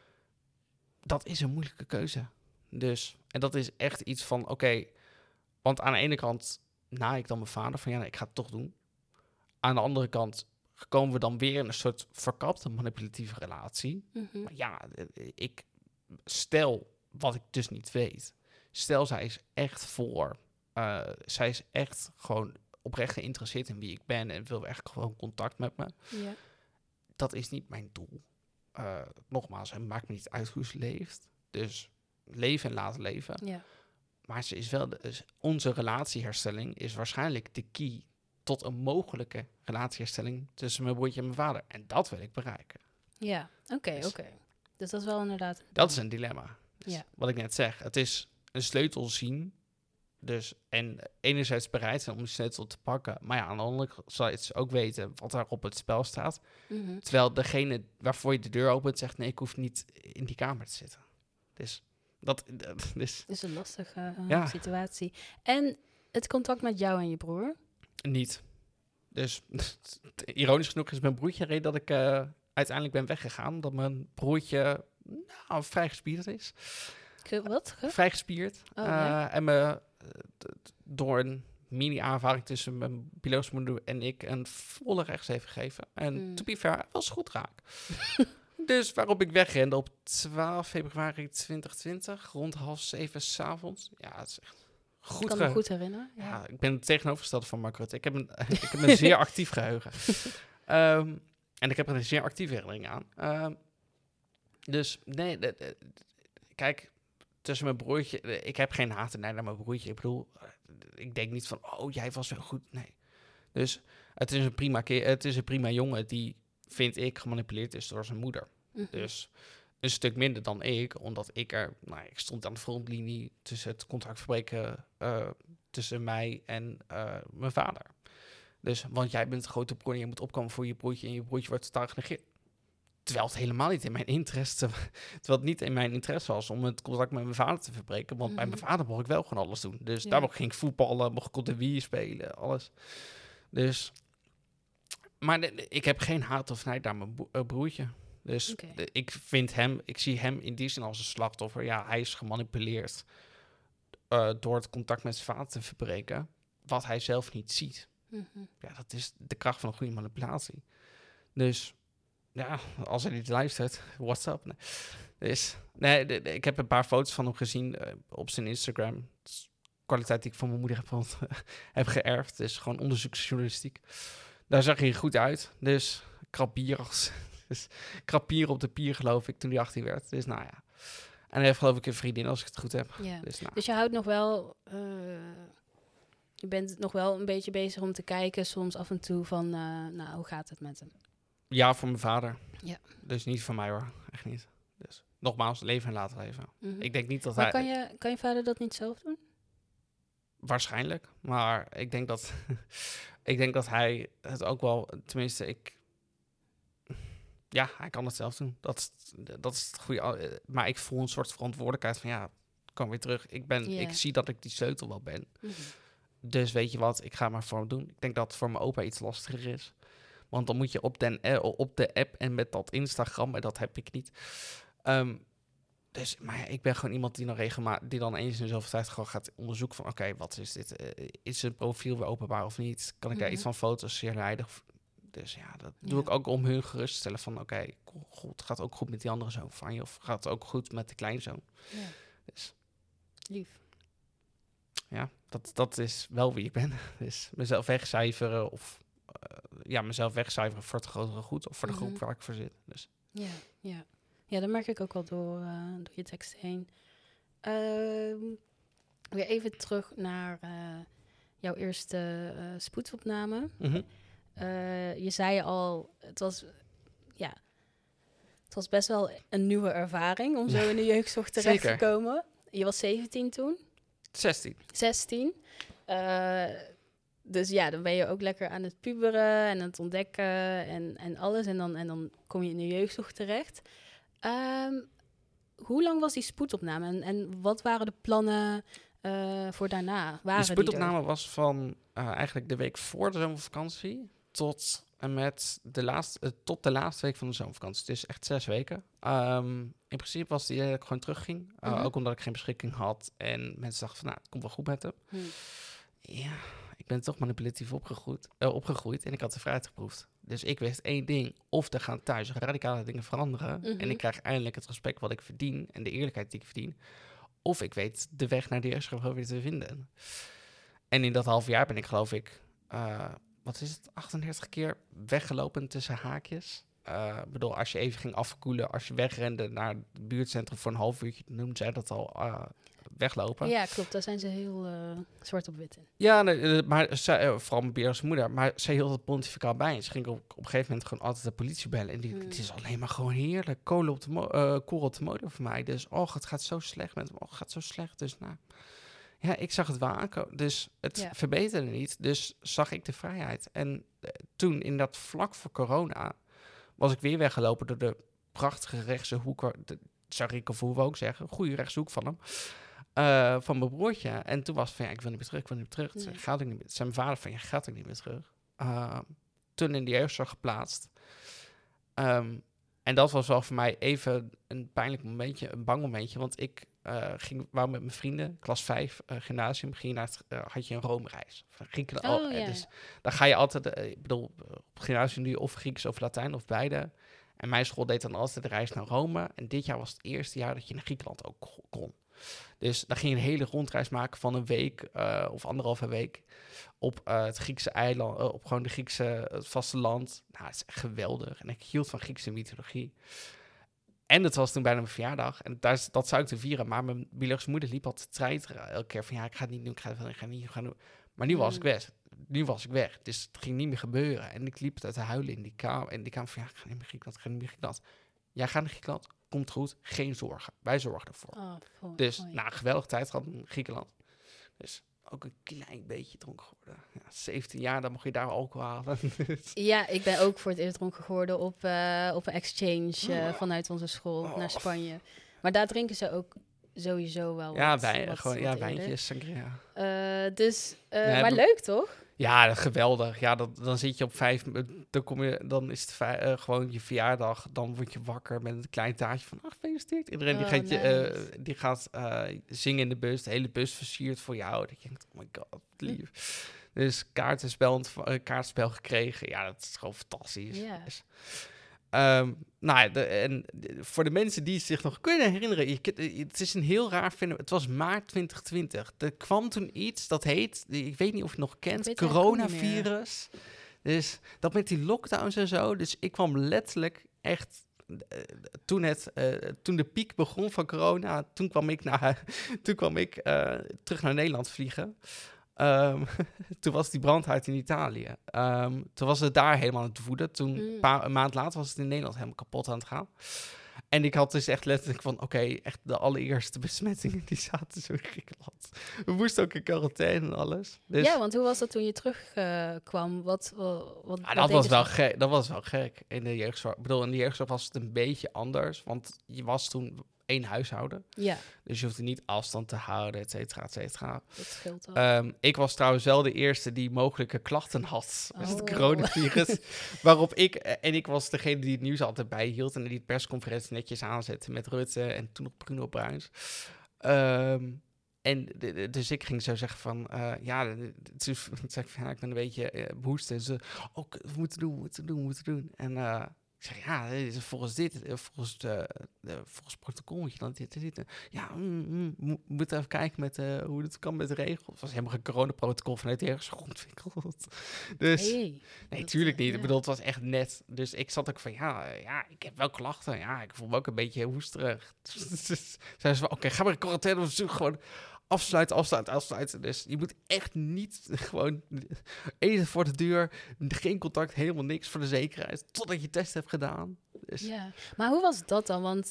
Dat is een moeilijke keuze. Dus, en dat is echt iets van, oké, want aan de ene kant naai ik dan mijn vader van ja, nee, ik ga het toch doen. Aan de andere kant komen we dan weer in een soort verkapte manipulatieve relatie. Mm-hmm. Maar ja, ik stel wat ik dus niet weet. Stel, zij is echt zij is echt gewoon oprecht geïnteresseerd in wie ik ben en wil echt gewoon contact met me. Ja. Dat is niet mijn doel. Nogmaals, het maakt me niet uit hoe ze leeft. Dus leven en laten leven. Ja. Maar ze is wel onze relatieherstelling is waarschijnlijk de key tot een mogelijke relatieherstelling tussen mijn broertje en mijn vader. En dat wil ik bereiken. Ja, oké. Dus dat is wel inderdaad... Dat is een dilemma. Dus Ja. wat ik net zeg, het is een sleutel zien. Dus, en enerzijds bereid zijn om die sleutel te pakken. Maar ja, aan de andere kant zal je ook weten wat daar op het spel staat. Mm-hmm. Terwijl degene waarvoor je de deur opent zegt, nee, ik hoef niet in die kamer te zitten. Dus dat is een lastige Ja. situatie. En het contact met jou en je broer? niet. Dus ironisch genoeg is mijn broertje de reden dat ik uiteindelijk ben weggegaan. Omdat mijn broertje vrij gespierd is. Wat? Vrij gespierd. Oh, ja? En me door een mini-aanvaring tussen mijn biologische moeder en ik een volle rechts heeft gegeven. En to be fair, was goed raak. Dus waarop ik wegrende op 12 februari 2020, rond 6:30 s'avonds. Ja, het is echt goed. Ik kan me goed herinneren. Ja, ik ben het tegenovergestelde van Mark Rutte. Ik heb een zeer actief geheugen. En ik heb er een zeer actieve herinnering aan. Dus nee, kijk, tussen mijn broertje... Ik heb geen haat en naar mijn broertje. Ik bedoel, ik denk niet van, oh, jij was wel goed. Nee. Dus het is een prima jongen die, vind ik, gemanipuleerd is door zijn moeder. Mm-hmm. Dus een stuk minder dan ik, omdat ik ik stond aan de frontlinie tussen het contract verbreken tussen mij en mijn vader. Dus, want jij bent een grote broer en je moet opkomen voor je broertje en je broertje wordt totaal genegeerd. Terwijl het helemaal niet in mijn interesse, was om het contact met mijn vader te verbreken. Want bij mijn vader mocht ik wel gewoon alles doen. Dus daar ging ik voetballen, mocht ik op de Wii spelen, alles. Dus, maar ik heb geen haat of nijd naar mijn broertje. Dus ik zie hem in die zin als een slachtoffer. Ja, hij is gemanipuleerd door het contact met zijn vader te verbreken. Wat hij zelf niet ziet. Mm-hmm. Ja, dat is de kracht van een goede manipulatie. Dus ja, als hij niet luistert, what's up? Nee. Dus, ik heb een paar foto's van hem gezien op zijn Instagram. Kwaliteit die ik van mijn moeder heb geërfd. Dus gewoon onderzoeksjournalistiek. Daar zag hij goed uit. Dus krapier op de pier, geloof ik, toen hij 18 werd. Dus nou ja. En hij heeft geloof ik een vriendin, als ik het goed heb. Ja. Dus je houdt nog wel... je bent nog wel een beetje bezig om te kijken, soms af en toe, van... hoe gaat het met hem? Ja, voor mijn vader. Ja. Dus niet voor mij hoor. Echt niet. Dus nogmaals, leven en laten leven. Mm-hmm. Ik denk niet dat maar hij... kan je vader dat niet zelf doen? Waarschijnlijk. Maar ik denk dat... ik denk dat hij het ook wel... Tenminste, ja, hij kan het zelf doen. Dat is het goede. Maar ik voel een soort verantwoordelijkheid van... Ja, kom weer terug. Ik zie dat ik die sleutel wel ben. Mm-hmm. Dus weet je wat, ik ga maar voor hem doen. Ik denk dat het voor mijn opa iets lastiger is. Want dan moet je op de app en met dat Instagram, en dat heb ik niet. Maar ja, ik ben gewoon iemand die dan eens in zoveel tijd gewoon gaat onderzoeken van... Oké, wat is dit? Is zijn profiel weer openbaar of niet? Kan ik daar iets van foto's herleiden? Dus ja, dat doe ik ook om hun gerust te stellen van... Oké, het gaat ook goed met die andere zoon van je. Of gaat het ook goed met de kleinzoon? Ja. Dus. Lief. dat is wel wie ik ben. Dus mezelf wegcijferen of mezelf wegcijferen voor het grotere goed of voor de groep waar ik voor zit. Dus. Ja, dat merk ik ook al door je tekst heen. Weer even terug naar jouw eerste spoedsopname. Mm-hmm. Je zei al, het was best wel een nieuwe ervaring om zo in de jeugdzorg terecht te komen. Je was 17 toen? 16. Dus ja, dan ben je ook lekker aan het puberen en aan het ontdekken en alles. En dan kom je in de jeugdzorg terecht. Hoe lang was die spoedopname en wat waren de plannen voor daarna? De spoedopname was van eigenlijk de week voor de zomervakantie tot de laatste week van de zomervakantie. Het is echt 6 weken. In principe was het idee dat ik gewoon terugging. Ook omdat ik geen beschikking had. En mensen dachten van, het komt wel goed met hem. Ja, ik ben toch manipulatief opgegroeid en ik had de vrijheid geproefd. Dus ik wist 1 ding. Of er gaan thuis radicale dingen veranderen. En ik krijg eindelijk het respect wat ik verdien en de eerlijkheid die ik verdien. Of ik weet de weg naar de jeugdzorg wel weer te vinden. En in dat half jaar ben ik geloof ik... 38 keer weggelopen tussen haakjes. Ik bedoel, als je even ging afkoelen, als je wegrende naar het buurtcentrum voor een half uurtje, noemden zij dat al weglopen. Ja, klopt. Daar zijn ze heel zwart op wit in. Ja, maar vooral mijn biologische moeder, maar zij hield het pontificaal bij. En ze ging op een gegeven moment gewoon altijd de politie bellen. En het is alleen maar gewoon heerlijk. Kool op de motor voor mij. Dus, het gaat zo slecht met hem. Het gaat zo slecht. Dus, ja, ik zag het wel aankomen. Dus het verbeterde niet. Dus zag ik de vrijheid. En toen, in dat vlak voor corona, was ik weer weggelopen door de prachtige rechtse hoek. Zag ik, of hoe we ook zeggen, goede rechtshoek van hem. Van mijn broertje. En toen was het van, ik wil niet meer terug. Nee. Gaat ik niet meer. Zijn vader van, gaat ik niet meer terug. Toen in de jeugdzorg geplaatst. En dat was wel voor mij even een pijnlijk momentje, een bang momentje. Want ik wou met mijn vrienden, klas 5, gymnasium, had je een Rome-reis. Griekenland. Dus dan ga je altijd, ik bedoel, op gymnasium doe je of Grieks of Latijn of beide. En mijn school deed dan altijd de reis naar Rome. En dit jaar was het eerste jaar dat je naar Griekenland ook kon. Dus dan ging je een hele rondreis maken van een week of 1,5 week op het Griekse eiland, op gewoon de het vasteland. Nou, het is echt geweldig. En ik hield van Griekse mythologie. En het was toen bijna mijn verjaardag. En dat zou ik te vieren. Maar mijn biologische moeder liep altijd te treiteren elke keer van, ik ga het niet doen, ik ga het niet doen. Maar nu was ik weg. Dus het ging niet meer gebeuren. En ik liep uit te huilen in die kamer. En die kamer van, ik ga niet meer Griekenland. Jij gaat naar Griekenland, komt goed, geen zorgen. Wij zorgen ervoor. Dus, geweldige tijd gehad in Griekenland. Dus ook een klein beetje dronken geworden. Ja, 17 jaar, dan mocht je daar alcohol halen. Ja, ik ben ook voor het eerst dronken geworden op een exchange vanuit onze school naar Spanje. Maar daar drinken ze ook sowieso wel wijntjes, sangria. Maar leuk toch? Ja, geweldig. Ja, dan zit je op 5, dan is het gewoon je verjaardag. Dan word je wakker met een klein taartje van, gefeliciteerd. Iedereen die gaat zingen in de bus. De hele bus versierd voor jou. Dat je denkt, oh my god, lief. Dus kaartspel gekregen. Ja, dat is gewoon fantastisch. Yeah. Dus, en voor de mensen die zich nog kunnen herinneren, het is een heel raar fenomeen. Het was maart 2020. Er kwam toen iets dat heet, ik weet niet of je het nog kent, coronavirus. Dus dat met die lockdowns en zo. Dus ik kwam letterlijk echt toen de piek begon van corona, toen kwam ik terug naar Nederland vliegen. Toen was die brandhaard in Italië. Toen was het daar helemaal aan het woeden. Toen, een maand later, was het in Nederland helemaal kapot aan het gaan. En ik had dus echt letterlijk van, echt de allereerste besmettingen, die zaten zo in Griekenland. We moesten ook in quarantaine en alles. Dus, ja, want hoe was dat toen je terugkwam? Dat was wel gek in de jeugdzorg. Ik bedoel, in de jeugdzorg was het een beetje anders, want je was toen 1 huishouden. Ja. Dus je hoefde niet afstand te houden, et cetera, et cetera. Dat scheelt al. Ik was trouwens wel de eerste die mogelijke klachten had met het coronavirus. Waarop ik was degene die het nieuws altijd bijhield en die het persconferentie netjes aanzette met Rutte en toen nog Bruno Bruins. Dus ik ging zo zeggen van, toen zei ik van, ik ben een beetje behoest. En ze, we moeten doen. En Ik zeg, ja, volgens dit, volgens protocol moet je dan dit. Ja, moet even kijken met hoe het kan met de regels. Het was helemaal geen coronaprotocol vanuit ergens ontwikkeld. Dus, nee, tuurlijk niet. Ik bedoel, het was echt net. Dus ik zat ook van, ja, ik heb wel klachten. Ja, ik voel me ook een beetje hoesterig. Dus zeiden ze, oké, ga maar in quarantaine of zoek gewoon... Afsluiten. Dus je moet echt niet gewoon eten voor de deur, geen contact, helemaal niks voor de zekerheid, totdat je test hebt gedaan. Dus. Ja, maar hoe was dat dan? Want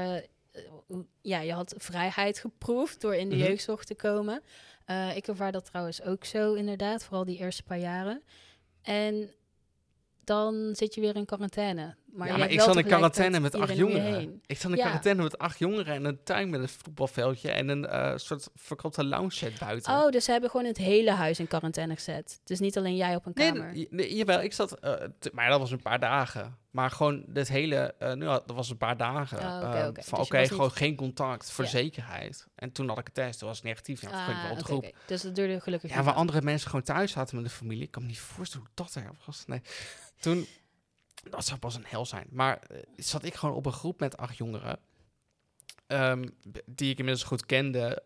je had vrijheid geproefd door in de jeugdzorg te komen. Ik ervaar dat trouwens ook zo inderdaad, vooral die eerste paar jaren. En dan zit je weer in quarantaine. Maar ik zat in quarantaine met 8 jongeren. Ik zat in quarantaine met 8 jongeren en een tuin met een voetbalveldje en een soort verkropte lounge set buiten. Oh, dus ze hebben gewoon het hele huis in quarantaine gezet. Dus niet alleen jij op een kamer. Nee, jawel, ik zat... maar dat was een paar dagen. Maar gewoon het hele... dat was een paar dagen. Dus gewoon geen contact voor zekerheid. En toen had ik een test, toen was het negatief. Ja, toen ging ik wel op de groep. Okay. Dus dat duurde gelukkig waar andere mensen gewoon thuis zaten met de familie. Ik kan me niet voorstellen hoe dat er was. Nee. Toen... Dat zou pas een hel zijn. Maar zat ik gewoon op een groep met 8 jongeren. Die ik inmiddels goed kende.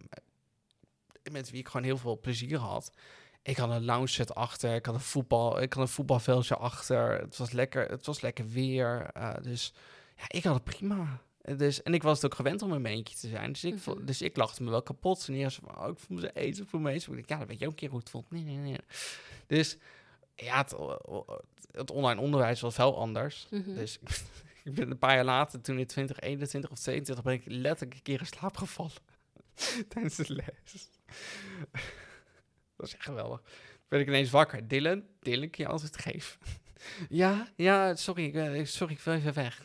Met wie ik gewoon heel veel plezier had. Ik had een lounge set achter. Ik had een voetbalveldje achter. Het was lekker weer. Dus ja, ik had het prima. En ik was het ook gewend om in mijn eentje te zijn. Dus ik lachte me wel kapot. En ik voel me zo eten voor me. Dus ik dacht, ja, dan weet je ook een keer hoe het voelt. Nee. Dus... Ja, het online onderwijs was wel anders. Dus ik ben een paar jaar later, toen in 2021 of 2022, ben ik letterlijk een keer in slaap gevallen. Tijdens de les. Dat was echt geweldig. Ben ik ineens wakker. Dylan, kun je antwoord geven? ja, sorry, ik wil even weg.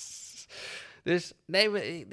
Dus nee,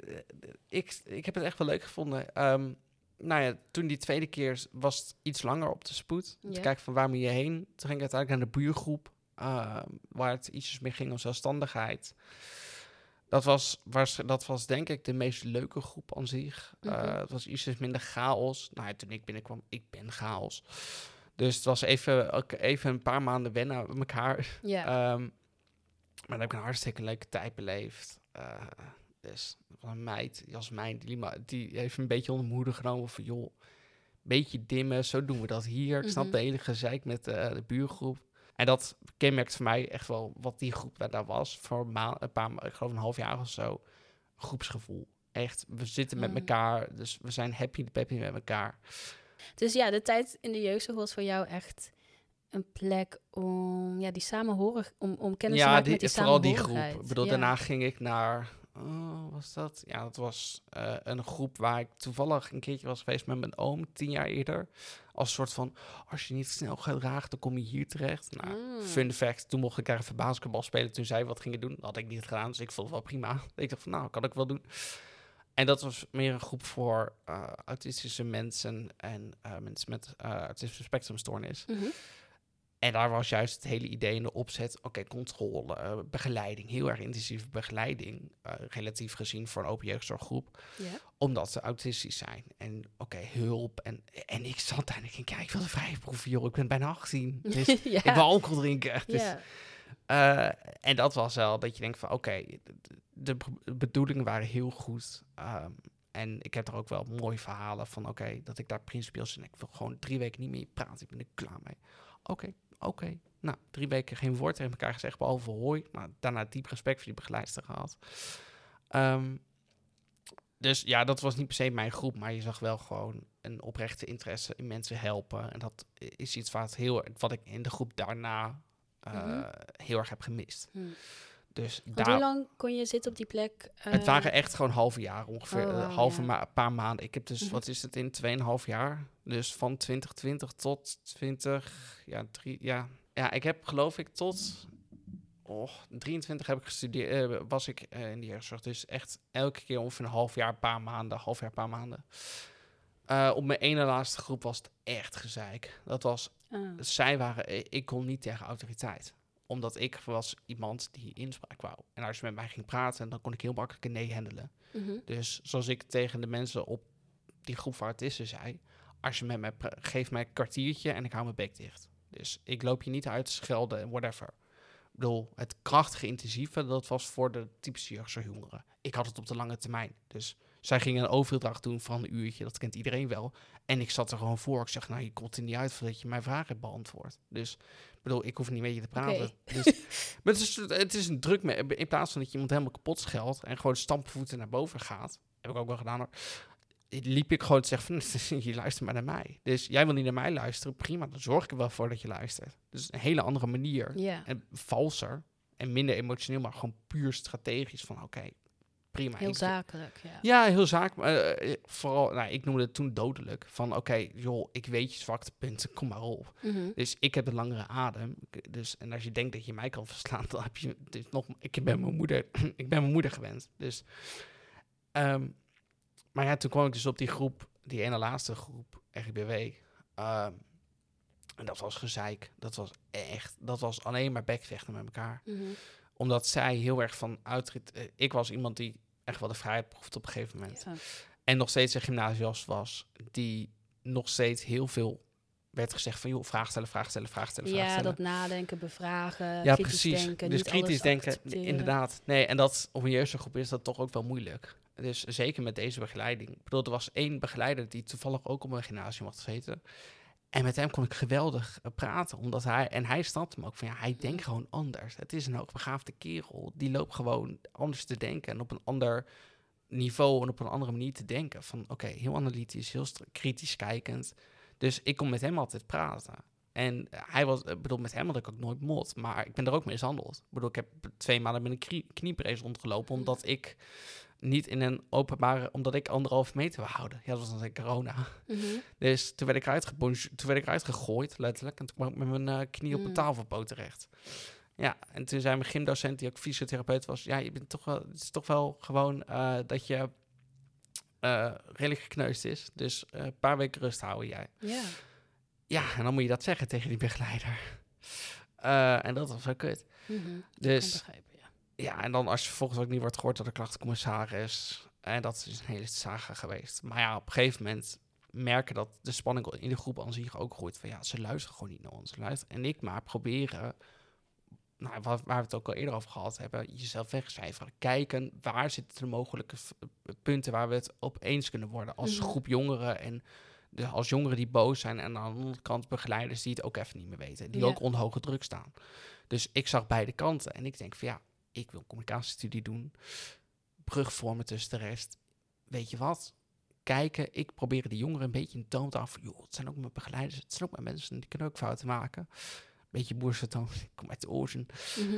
ik heb het echt wel leuk gevonden. Toen die tweede keer was het iets langer op de spoed. Te kijken van waar moet je heen. Toen ging ik uiteindelijk naar de buurgroep. Waar het ietsjes meer ging om zelfstandigheid. Dat was denk ik de meest leuke groep aan zich. Het was ietsjes minder chaos. Toen ik binnenkwam, ik ben chaos. Dus het was even een paar maanden wennen aan elkaar. Maar dan heb ik een hartstikke leuke tijd beleefd. Dus een meid, Jasmijn, die heeft een beetje onder mijn hoede genomen van, joh, beetje dimmen, zo doen we dat hier. Ik snap de hele gezeik met de buurgroep. En dat kenmerkt voor mij echt wel wat die groep daar was. Voor ik geloof een half jaar of zo. Groepsgevoel. Echt, we zitten met elkaar, dus we zijn happy met elkaar. Dus ja, de tijd in de jeugdzorg was voor jou echt een plek om die samenhorig, om kennis te maken met die samenhorigheid. Vooral die groep. Ik bedoel, daarna ging ik naar... was dat? Ja, dat was een groep waar ik toevallig een keertje was geweest met mijn oom 10 jaar eerder. Als soort van, als je niet snel gedraagt, dan kom je hier terecht. Fun fact, toen mocht ik daar even basketbal spelen. Toen zij wat gingen doen, dat had ik niet gedaan. Dus ik vond het wel prima. Ik dacht van, kan ik wel doen. En dat was meer een groep voor autistische mensen en mensen met autisme spectrumstoornis. En daar was juist het hele idee in de opzet. Controle, begeleiding, heel erg intensieve begeleiding. Relatief gezien voor een open jeugdzorggroep. Omdat ze autistisch zijn. En hulp. En ik zat daar en ik denk, ik wil de vrije proeven, joh. Ik ben bijna 18. Dus ik wil alcohol drinken. Dus, en dat was wel dat je denkt van, de bedoelingen waren heel goed. En ik heb er ook wel mooie verhalen van, dat ik daar principieel zin. Ik wil gewoon 3 weken niet meer praten. Ik ben er klaar mee. Oké. 3 weken geen woord tegen elkaar gezegd, behalve hoi. Daarna diep respect voor die begeleidster gehad. Dus ja, dat was niet per se mijn groep, maar je zag wel gewoon een oprechte interesse in mensen helpen. En dat is iets wat ik in de groep daarna heel erg heb gemist. Dus hoe lang kon je zitten op die plek? Het waren echt gewoon halve jaar ongeveer. Een paar maanden. Ik heb dus, wat is het, in 2,5 jaar? Dus van 2020 tot 3 ik heb geloof ik tot 23 heb ik gestudeerd, was ik in de jeugdzorg. Dus echt elke keer ongeveer een half jaar, paar maanden. Op mijn ene laatste groep was het echt gezeik. Dat was, ik kon niet tegen autoriteit. Omdat ik was iemand die inspraak wou. En als je met mij ging praten, dan kon ik heel makkelijk een nee handelen. Dus zoals ik tegen de mensen op die groep van autisten zei, als je met mij geef mij een kwartiertje en ik hou mijn bek dicht. Dus ik loop je niet uit te schelden en whatever. bedoel, het krachtige intensieve, dat was voor de typische jeugdzorgjongeren. Ik had het op de lange termijn. Dus zij gingen een overdracht doen van een uurtje. Dat kent iedereen wel. En ik zat er gewoon voor. Ik zeg, nou, je komt er niet uit voordat je mijn vragen hebt beantwoord. Dus, ik bedoel, ik hoef niet met je te praten. Oké. Dus, maar het is een druk... In plaats van dat je iemand helemaal kapot scheldt en gewoon stampvoeten naar boven gaat, heb ik ook wel gedaan hoor, liep ik gewoon te zeggen van, je luistert maar naar mij. Dus jij wil niet naar mij luisteren, prima, dan zorg ik er wel voor dat je luistert. Dus een hele andere manier. Ja. En valser en minder emotioneel, maar gewoon puur strategisch van, oké, prima. Heel zakelijk, ja. Ja, heel zakelijk. Vooral, nou, ik noemde het toen dodelijk. Van, oké, joh, ik weet je zwaktepunten, kom maar op. Mhm. Dus ik heb een langere adem. Dus, en als je denkt dat je mij kan verslaan, dan heb je dus nog... Ik ben mijn moeder gewend. Dus... maar ja, toen kwam ik dus op die groep, die ene laatste groep, RIBW. En dat was gezeik. Dat was alleen maar bekvechten met elkaar. Mhm. Omdat zij heel erg van uitrit... ik was iemand die echt wel de vrijheid proefde op een gegeven moment. Ja. En nog steeds een gymnasiast was, die nog steeds heel veel werd gezegd van, joh, vraag stellen. Ja, dat nadenken, bevragen, Ja, kritisch precies. denken. Dus niet kritisch alles denken, accepteren. inderdaad. Nee, en dat op een jeugdzorggroep is dat toch ook wel moeilijk. Dus zeker met deze begeleiding. Ik bedoel, er was 1 begeleider die toevallig ook op mijn gymnasium had gezeten. En met hem kon ik geweldig praten, omdat hij snapte me ook van, ja, hij denkt gewoon anders. Het is een hoogbegaafde kerel, die loopt gewoon anders te denken en op een ander niveau en op een andere manier te denken. Van, oké, heel analytisch, heel kritisch kijkend. Dus ik kon met hem altijd praten. En hij was, met hem had ik ook nooit mot, maar ik ben er ook mee mishandeld. Ik heb 2 maanden met een kniebrace rondgelopen, omdat ik niet in een openbare, omdat ik 1,5 meter wou houden. Ja, dat was dan corona. Mhm. Dus toen werd ik eruit gegooid, letterlijk. En toen kwam ik met mijn knie op een tafelpoot terecht. Ja, en toen zei mijn gymdocent, die ook fysiotherapeut was, ja, je bent toch wel, het is toch wel gewoon dat je redelijk gekneusd is. Dus een paar weken rust houden jij. Ja. Ja, en dan moet je dat zeggen tegen die begeleider. En dat was wel kut. Mhm. Dus Ik kan begrijpen, ja. ja, en dan als je vervolgens ook niet wordt gehoord door de klachtencommissaris. En dat is een hele saga geweest. Maar ja, op een gegeven moment merken dat de spanning in de groep aan zich ook groeit. Van ja, ze luisteren gewoon niet naar ons. En ik maar proberen, nou, waar we het ook al eerder over gehad hebben, jezelf wegcijferen. Kijken, waar zitten de mogelijke punten waar we het op eens kunnen worden als groep jongeren. En als jongeren die boos zijn en aan de andere kant begeleiders die het ook even niet meer weten. Die ook onder hoge druk staan. Dus ik zag beide kanten en ik denk van ja, ik wil een communicatiestudie doen. Brug vormen tussen de rest. Weet je wat? Kijken, ik probeer die jongeren een beetje in toon te houden. Joh, het zijn ook mijn begeleiders, het zijn ook mijn mensen, die kunnen ook fouten maken. Beetje boerse toon, ik kom uit de oosten.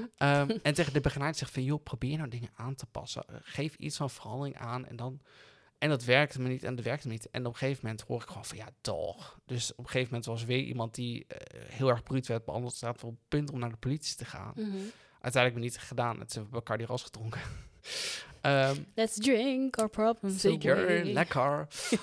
En tegen de begeleider zegt van, joh, probeer nou dingen aan te passen. Geef iets van verandering aan en dat werkte me niet en dat werkte me niet. En op een gegeven moment hoor ik gewoon van, ja, toch. Dus op een gegeven moment was weer iemand die heel erg bruut werd behandeld. Staat op het punt om naar de politie te gaan. Uiteindelijk ben ik niet gedaan. Het hebben we Cardiras gedronken. Let's drink our problems Zeker, away. lekker.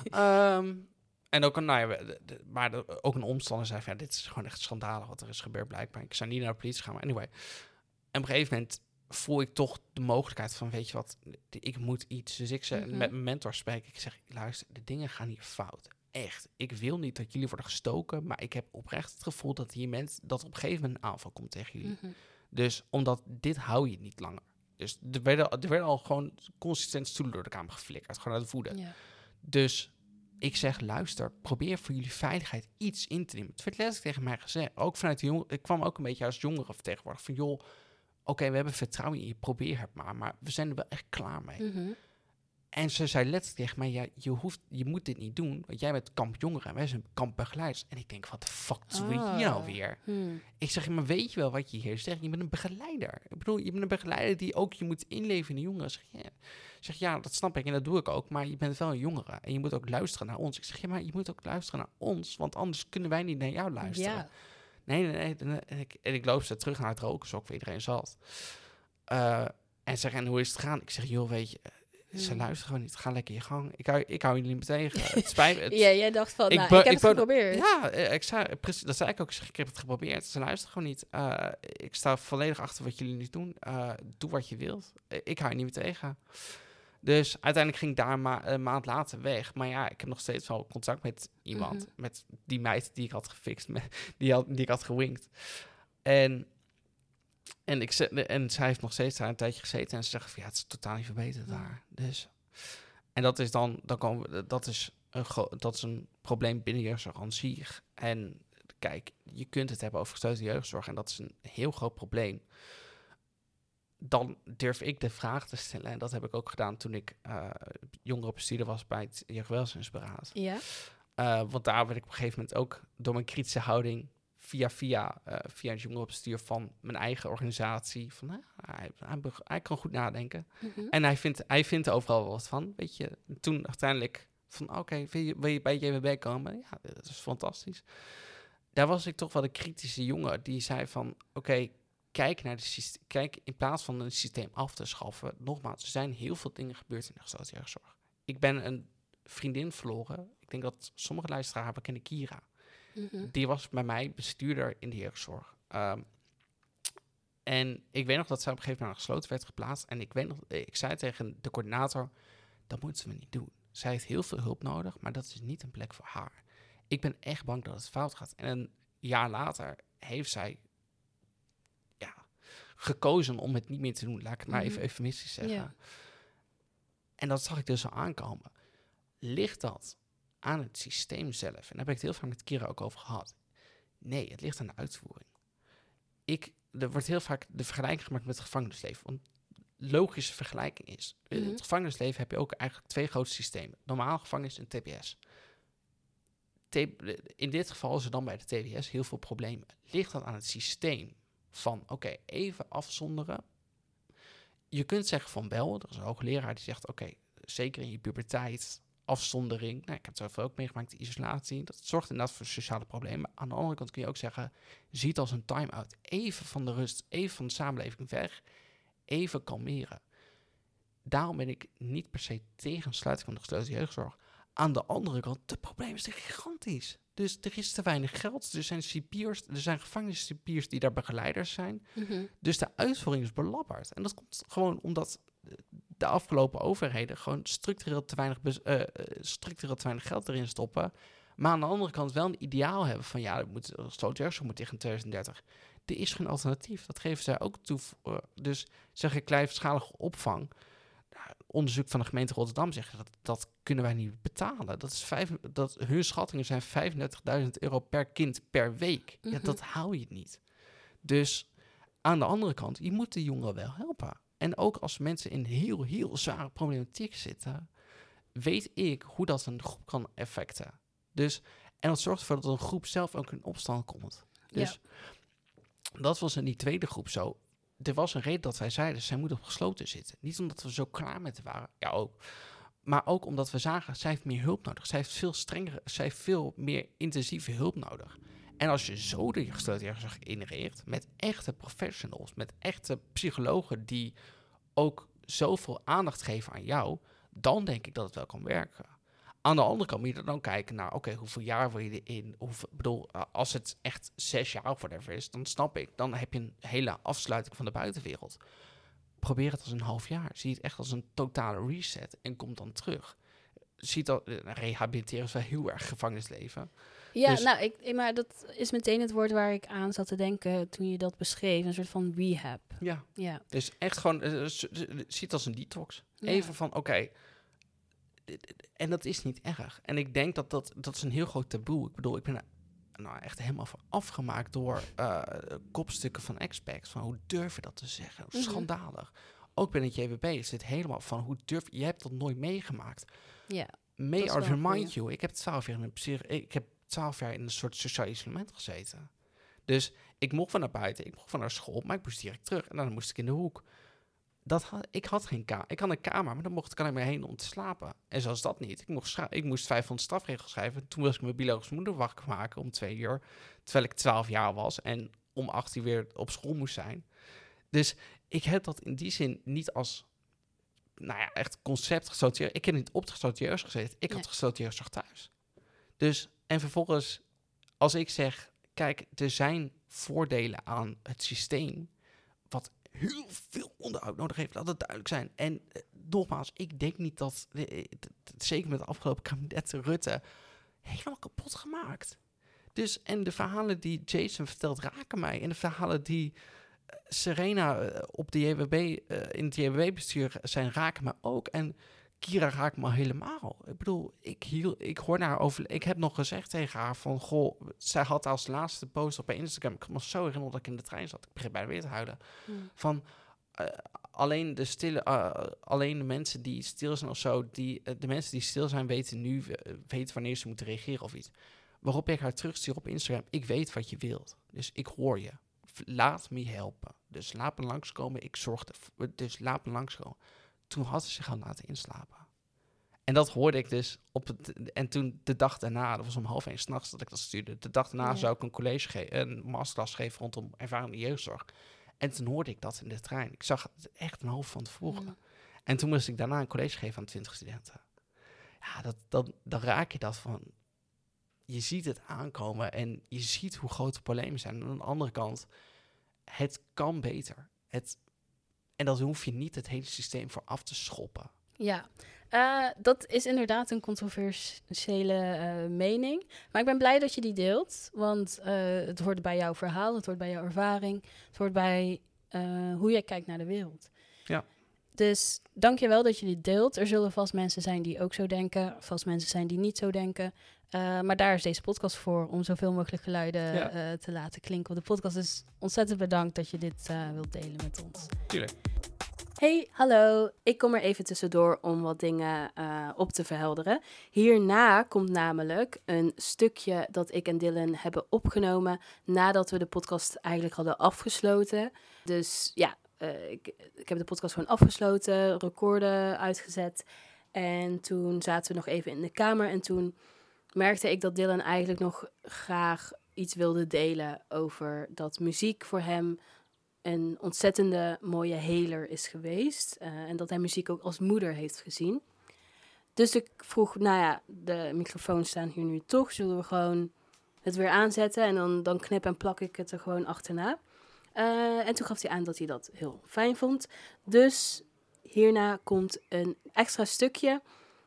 En ook ook een omstander zei van, ja, dit is gewoon echt schandalig wat er is gebeurd blijkbaar. Ik zou niet naar de politie gaan, maar anyway. En op een gegeven moment voel ik toch de mogelijkheid van, weet je wat, ik moet iets. Dus ik zei, met mijn mentor spreek ik zeg, luister, de dingen gaan hier fout. Echt. Ik wil niet dat jullie worden gestoken, maar ik heb oprecht het gevoel dat dat op een gegeven moment een aanval komt tegen jullie. Dus omdat dit hou je niet langer. Dus er werden al gewoon consistent stoelen door de kamer geflikkerd. Gewoon uit de voeden. Ja. Dus ik zeg, luister, probeer voor jullie veiligheid iets in te nemen. Het werd letterlijk tegen mij gezegd. Ook vanuit de jongeren. Ik kwam ook een beetje als jongere vertegenwoordiger. Van joh, oké, we hebben vertrouwen in je. Probeer het maar we zijn er wel echt klaar mee. En ze zei letterlijk tegen mij, ja, je moet dit niet doen. Want jij bent kamp jongeren en wij zijn kamp begeleiders. En ik denk, wat de fuck doe je hier nou weer? Ik zeg, maar weet je wel wat je hier zegt? Je bent een begeleider. Ik bedoel, je bent een begeleider die ook je moet inleven in de jongeren. Zeg, ja, dat snap ik en dat doe ik ook. Maar je bent wel een jongere en je moet ook luisteren naar ons. Ik zeg, ja, maar je moet ook luisteren naar ons. Want anders kunnen wij niet naar jou luisteren. Ja. Nee. En ik loop ze terug naar het rokersok waar iedereen zat. En zeg, en hoe is het gaan? Ik zeg, joh, weet je, ze luisteren gewoon niet. Ga lekker je gang. Ik hou jullie niet meer tegen. Het spijt me. Ja, jij dacht van, ik heb het geprobeerd. Ja, dat zei ik ook. Ik heb het geprobeerd. Ze luisteren gewoon niet. Ik sta volledig achter wat jullie niet doen. Doe wat je wilt. Ik hou je niet meer tegen. Dus uiteindelijk ging ik daar een maand later weg. Maar ja, ik heb nog steeds wel contact met iemand. Met die meid die ik had gefixt. Die ik had gewinkt. En En zij heeft nog steeds daar een tijdje gezeten. En ze zegt van ja, het is totaal niet verbeterd daar. Dus, en dat is dan komen we, dat is een probleem binnen jeugdzorg aan zich. En kijk, je kunt het hebben over gesloten jeugdzorg. En dat is een heel groot probleem. Dan durf ik de vraag te stellen. En dat heb ik ook gedaan toen ik jongerenbestuurder was bij het Jeugdwelzijnsberaad. Ja. Want daar werd ik op een gegeven moment ook door mijn kritische houding via het jongerenbestuur van mijn eigen organisatie. Van, hij kan goed nadenken. Mm-hmm. En hij vindt er overal wel wat van. Weet je, toen uiteindelijk van oké, wil je bij JWB komen? Ja, dat is fantastisch. Daar was ik toch wel de kritische jongen die zei van oké, kijk in plaats van een systeem af te schaffen. Nogmaals, er zijn heel veel dingen gebeurd in de gesloten jeugdzorg. Ik ben een vriendin verloren. Ik denk dat sommige luisteraars hebben kennen Kira. Mm-hmm. Die was bij mij bestuurder in de jeugdzorg. En ik weet nog dat zij op een gegeven moment gesloten werd geplaatst. En ik zei tegen de coördinator, dat moeten we niet doen. Zij heeft heel veel hulp nodig, maar dat is niet een plek voor haar. Ik ben echt bang dat het fout gaat. En een jaar later heeft zij gekozen om het niet meer te doen. Laat ik het maar even eufemistisch zeggen. Ja. En dat zag ik dus al aankomen. Ligt dat aan het systeem zelf? En daar heb ik het heel vaak met Kira ook over gehad. Nee, het ligt aan de uitvoering. Er wordt heel vaak de vergelijking gemaakt met het gevangenisleven. Want logische vergelijking is... In het gevangenisleven heb je ook eigenlijk 2 grote systemen. Normaal gevangenis en TBS. In dit geval is er dan bij de TBS heel veel problemen. Ligt dat aan het systeem? Van, oké, even afzonderen. Je kunt zeggen van wel. Er is een hoogleraar die zegt, oké, zeker in je puberteit, afzondering. Nou, ik heb het zelf ook meegemaakt, isolatie. Dat zorgt inderdaad voor sociale problemen. Aan de andere kant kun je ook zeggen, zie het als een time-out. Even van de rust, even van de samenleving weg. Even kalmeren. Daarom ben ik niet per se tegen sluiting van de gesloten jeugdzorg. Aan de andere kant, de probleem is gigantisch. Dus er is te weinig geld. Er zijn cipiers, er zijn gevangeniscipiers die daar begeleiders zijn. Mm-hmm. Dus de uitvoering is belabberd. En dat komt gewoon omdat de afgelopen overheden gewoon structureel te weinig geld erin stoppen. Maar aan de andere kant wel een ideaal hebben van ja, gesloten jeugdzorg moet tegen 2030. Er is geen alternatief. Dat geven zij ook toe. Dus zeg ik kleinschalige opvang. Onderzoek van de gemeente Rotterdam zegt dat kunnen wij niet betalen. Hun schattingen zijn €35.000 per kind per week. Mm-hmm. Ja, dat hou je niet. Dus aan de andere kant, je moet de jongeren wel helpen. En ook als mensen in heel, heel zware problematiek zitten, weet ik hoe dat een groep kan effecten. Dus, en dat zorgt ervoor dat een groep zelf ook in opstand komt. Dus dat was in die tweede groep zo. Er was een reden dat wij zeiden, zij moet op gesloten zitten. Niet omdat we zo klaar met haar waren, ja ook. Maar ook omdat we zagen, zij heeft meer hulp nodig. Zij heeft veel meer intensieve hulp nodig. En als je zo de gesloten jeugdzorg inricht, met echte professionals, met echte psychologen die ook zoveel aandacht geven aan jou, dan denk ik dat het wel kan werken. Aan de andere kant moet je dan kijken naar, oké, hoeveel jaar wil je erin? Als het echt 6 jaar of whatever is, dan snap ik. Dan heb je een hele afsluiting van de buitenwereld. Probeer het als een half jaar. Zie het echt als een totale reset en kom dan terug. Rehabiliteren is wel heel erg gevangenisleven. Ja, Dus, maar dat is meteen het woord waar ik aan zat te denken toen je dat beschreef. Een soort van rehab. Ja. Dus echt gewoon, zie het als een detox. Ja. Even van, oké. En dat is niet erg. En ik denk dat is een heel groot taboe. Ik bedoel, ik ben echt helemaal afgemaakt door kopstukken van expats. Van hoe durf je dat te zeggen? Schandalig. Ook binnen het JWB is het helemaal van hoe durf je... Je hebt dat nooit meegemaakt. Ja. May I remind you, ik heb 12 jaar in een soort sociaal isolement gezeten. Dus ik mocht van naar buiten, ik mocht van naar school, maar ik moest direct terug. En dan moest ik in de hoek. Ik had geen kamer. Ik had een kamer, maar dan kan ik meer heen om te slapen. En zoals dat niet. Ik moest 500 strafregels schrijven. Toen was ik mijn biologische moeder wakker maken om 2 uur. Terwijl ik 12 jaar was en om 8 uur weer op school moest zijn. Dus ik heb dat in die zin niet als... echt concept gesloten. Ik heb niet op de gesloten jeugd gezeten. Ik had gesloten jeugdzorg thuis. Dus, en vervolgens, als ik zeg... Kijk, er zijn voordelen aan het systeem... wat heel veel onderhoud nodig heeft, laat het duidelijk zijn. En nogmaals, ik denk niet dat... zeker met de afgelopen kabinet Rutte... helemaal kapot gemaakt. Dus, en de verhalen die Jason vertelt raken mij. En de verhalen die Serena op de JWB, in het JWB-bestuur zijn raken me ook. En Kira raakt me helemaal. Ik bedoel, ik hoor naar over. Ik heb nog gezegd tegen haar van, goh, zij had als laatste post op haar Instagram. Ik kan me zo herinneren dat ik in de trein zat. Ik begin bijna weer te huilen. Van alleen de mensen die stil zijn of zo, de mensen die stil zijn weten wanneer ze moeten reageren of iets. Waarop ik haar terugstuur op Instagram. Ik weet wat je wilt. Dus ik hoor je. Laat me helpen. Dus laat me langskomen. Ik zorg ervoor. Dus laat me langskomen. Toen had ze zich al laten inslapen. En dat hoorde ik dus en toen de dag daarna, dat was om 12:30 s'nachts dat ik dat stuurde. De dag daarna zou ik een masterclass geven rondom ervarende jeugdzorg. En toen hoorde ik dat in de trein. Ik zag het echt een half van tevoren. Ja. En toen moest ik daarna een college geven aan 20 studenten. Ja, dan raak je dat van. Je ziet het aankomen en je ziet hoe groot de problemen zijn. En aan de andere kant, het kan beter. En dat hoef je niet het hele systeem voor af te schoppen. Ja, dat is inderdaad een controversiële mening. Maar ik ben blij dat je die deelt. Want het hoort bij jouw verhaal, het hoort bij jouw ervaring. Het hoort bij hoe jij kijkt naar de wereld. Ja. Dus dank je wel dat je dit deelt. Er zullen vast mensen zijn die ook zo denken. Vast mensen zijn die niet zo denken. Maar daar is deze podcast voor, om zoveel mogelijk geluiden te laten klinken op de podcast. Dus ontzettend bedankt dat je dit wilt delen met ons. Tuurlijk. Hey, hallo. Ik kom er even tussendoor om wat dingen op te verhelderen. Hierna komt namelijk een stukje dat ik en Dylan hebben opgenomen nadat we de podcast eigenlijk hadden afgesloten. Dus ja, ik heb de podcast gewoon afgesloten, recorden uitgezet. En toen zaten we nog even in de kamer en toen merkte ik dat Dylan eigenlijk nog graag iets wilde delen over dat muziek voor hem een ontzettende mooie healer is geweest. En dat hij muziek ook als moeder heeft gezien. Dus ik vroeg, nou ja, de microfoons staan hier nu toch. Zullen we gewoon het weer aanzetten en dan knip en plak ik het er gewoon achterna. En toen gaf hij aan dat hij dat heel fijn vond. Dus hierna komt een extra stukje.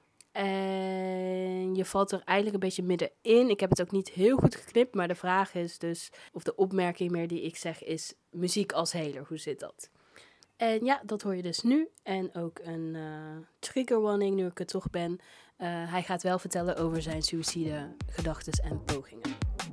En je valt er eigenlijk een beetje middenin. Ik heb het ook niet heel goed geknipt, maar de vraag is dus, of de opmerking meer die ik zeg is, muziek als healer, hoe zit dat? En ja, dat hoor je dus nu. En ook een trigger warning, nu ik er toch ben. Hij gaat wel vertellen over zijn suïcide gedachten en pogingen.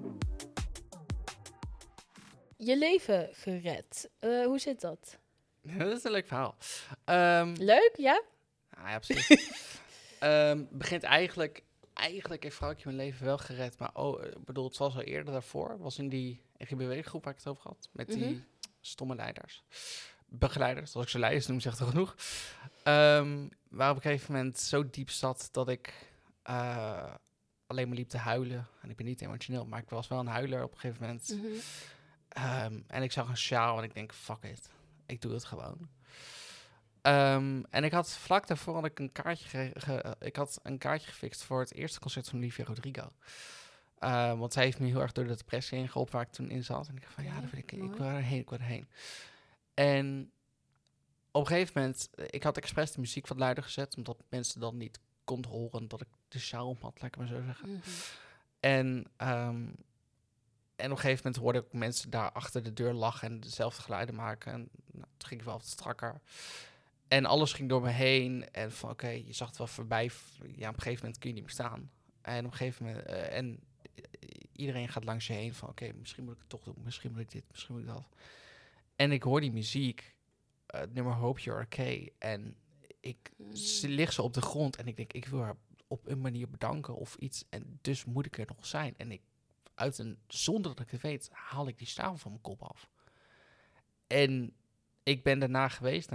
Je leven gered. Hoe zit dat? Dat is een leuk verhaal. Leuk, ja? Ja, precies. Begint eigenlijk heeft vrouwtje mijn leven wel gered. Maar ik bedoel, het was al eerder daarvoor. Het was in die GBW-groep waar ik het over had. Met die stomme leiders. Begeleiders, als ik ze leiders noem, zegt er genoeg. Waar op een gegeven moment zo diep zat dat ik alleen maar liep te huilen. En ik ben niet emotioneel, maar ik was wel een huiler op een gegeven moment. En ik zag een sjaal en ik denk, fuck it. Ik doe het gewoon. En ik had vlak daarvoor had ik een kaartje gefixt voor het eerste concert van Olivia Rodrigo. Want zij heeft me heel erg door de depressie heen geholpen waar ik toen in zat. En ik dacht van, ja, daar wil ik wil erheen. En op een gegeven moment, ik had expres de muziek wat luider gezet, omdat mensen dan niet konden horen dat ik de sjaal om had, laat ik maar zo zeggen. En op een gegeven moment hoorde ik mensen daar achter de deur lachen en dezelfde geluiden maken. En toen ging ik wel wat strakker. En alles ging door me heen. En van oké, je zag het wel voorbij. Ja, op een gegeven moment kun je niet meer staan. En op een gegeven moment... iedereen gaat langs je heen van oké, misschien moet ik het toch doen. Misschien moet ik dit, misschien moet ik dat. En ik hoor die muziek. Het nummer Hope You're Okay. En ik lig zo op de grond. En ik denk, ik wil haar op een manier bedanken of iets. En dus moet ik er nog zijn. En zonder dat ik het weet, haal ik die staaf van mijn kop af. En ik ben daarna geweest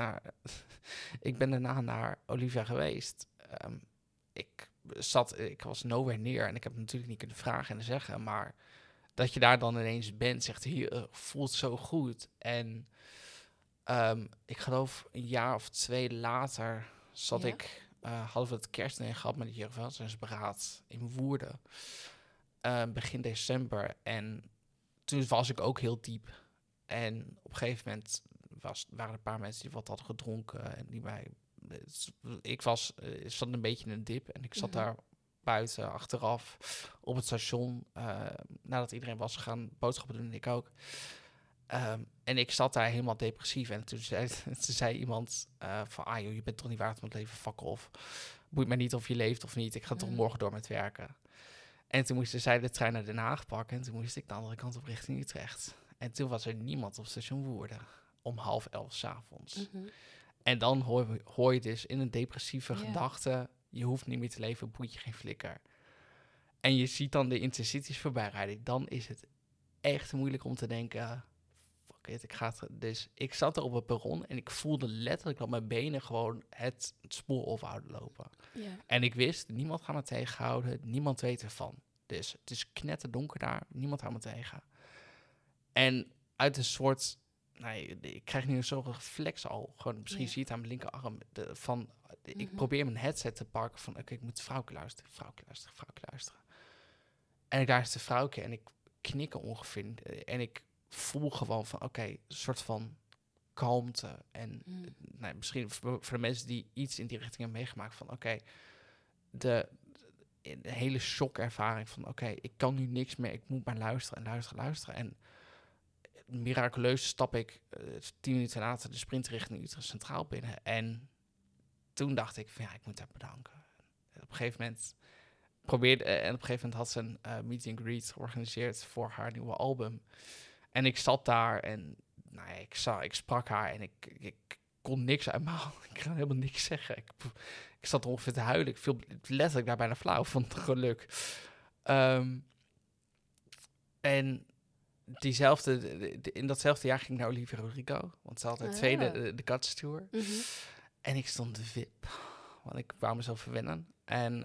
naar Olivia geweest. Ik was nowhere neer en ik heb het natuurlijk niet kunnen vragen en zeggen, maar dat je daar dan ineens bent, zegt hier, voelt zo goed. En ik geloof een jaar of 2 later hadden we het kerstdiner gehad met de Jeugdwelzijnsberaad in Woerden. Begin december. En toen was ik ook heel diep. En op een gegeven moment waren er een paar mensen die wat hadden gedronken. En ik zat een beetje in een dip. En ik zat daar buiten, achteraf, op het station. Nadat iedereen was gegaan, boodschappen doen en ik ook. En ik zat daar helemaal depressief. En toen zei iemand van... joh, je bent toch niet waard om het leven, fuck off. Boeit mij niet of je leeft of niet. Ik ga toch morgen door met werken. En toen moesten zij de trein naar Den Haag pakken. En toen moest ik de andere kant op richting Utrecht. En toen was er niemand op station Woerden. Om 22:30 s'avonds. En dan hoor je dus in een depressieve gedachte... je hoeft niet meer te leven, boeit je geen flikker. En je ziet dan de intercities voorbij rijden. Dan is het echt moeilijk om te denken... fuck it, ik ga het... Dus ik zat er op het perron en ik voelde letterlijk dat mijn benen gewoon het spoor ophouden lopen. Ja. En ik wist, niemand gaat me tegenhouden, niemand weet ervan. Dus het is knetterdonker daar, niemand houdt me tegen. En uit een soort... Nee, ik krijg nu een soort reflex al. Gewoon, misschien zie je het aan mijn linkerarm. Ik probeer mijn headset te pakken van... oké, ik moet vrouwke luisteren. En ik luister de vrouwke en ik knik ongeveer. En ik voel gewoon van... oké, een soort van kalmte. En misschien voor de mensen die iets in die richting hebben meegemaakt... van oké, de hele shockervaring van... oké, ik kan nu niks meer. Ik moet maar luisteren. En miraculeus stap ik 10 minuten later de sprint richting Utrecht Centraal binnen. En toen dacht ik van ik moet haar bedanken. En op een gegeven moment had ze een meet and greet georganiseerd voor haar nieuwe album. En ik zat daar en ik sprak haar en ik kon niks uit mijn handen. Ik kan helemaal niks zeggen. Ik zat ongeveer te huilen. Ik viel letterlijk daar bijna flauw van het geluk. En in datzelfde jaar ging ik naar Olivia Rodrigo. Want ze had het tweede, de Guts Tour. En ik stond de VIP. Want ik wou mezelf verwennen. En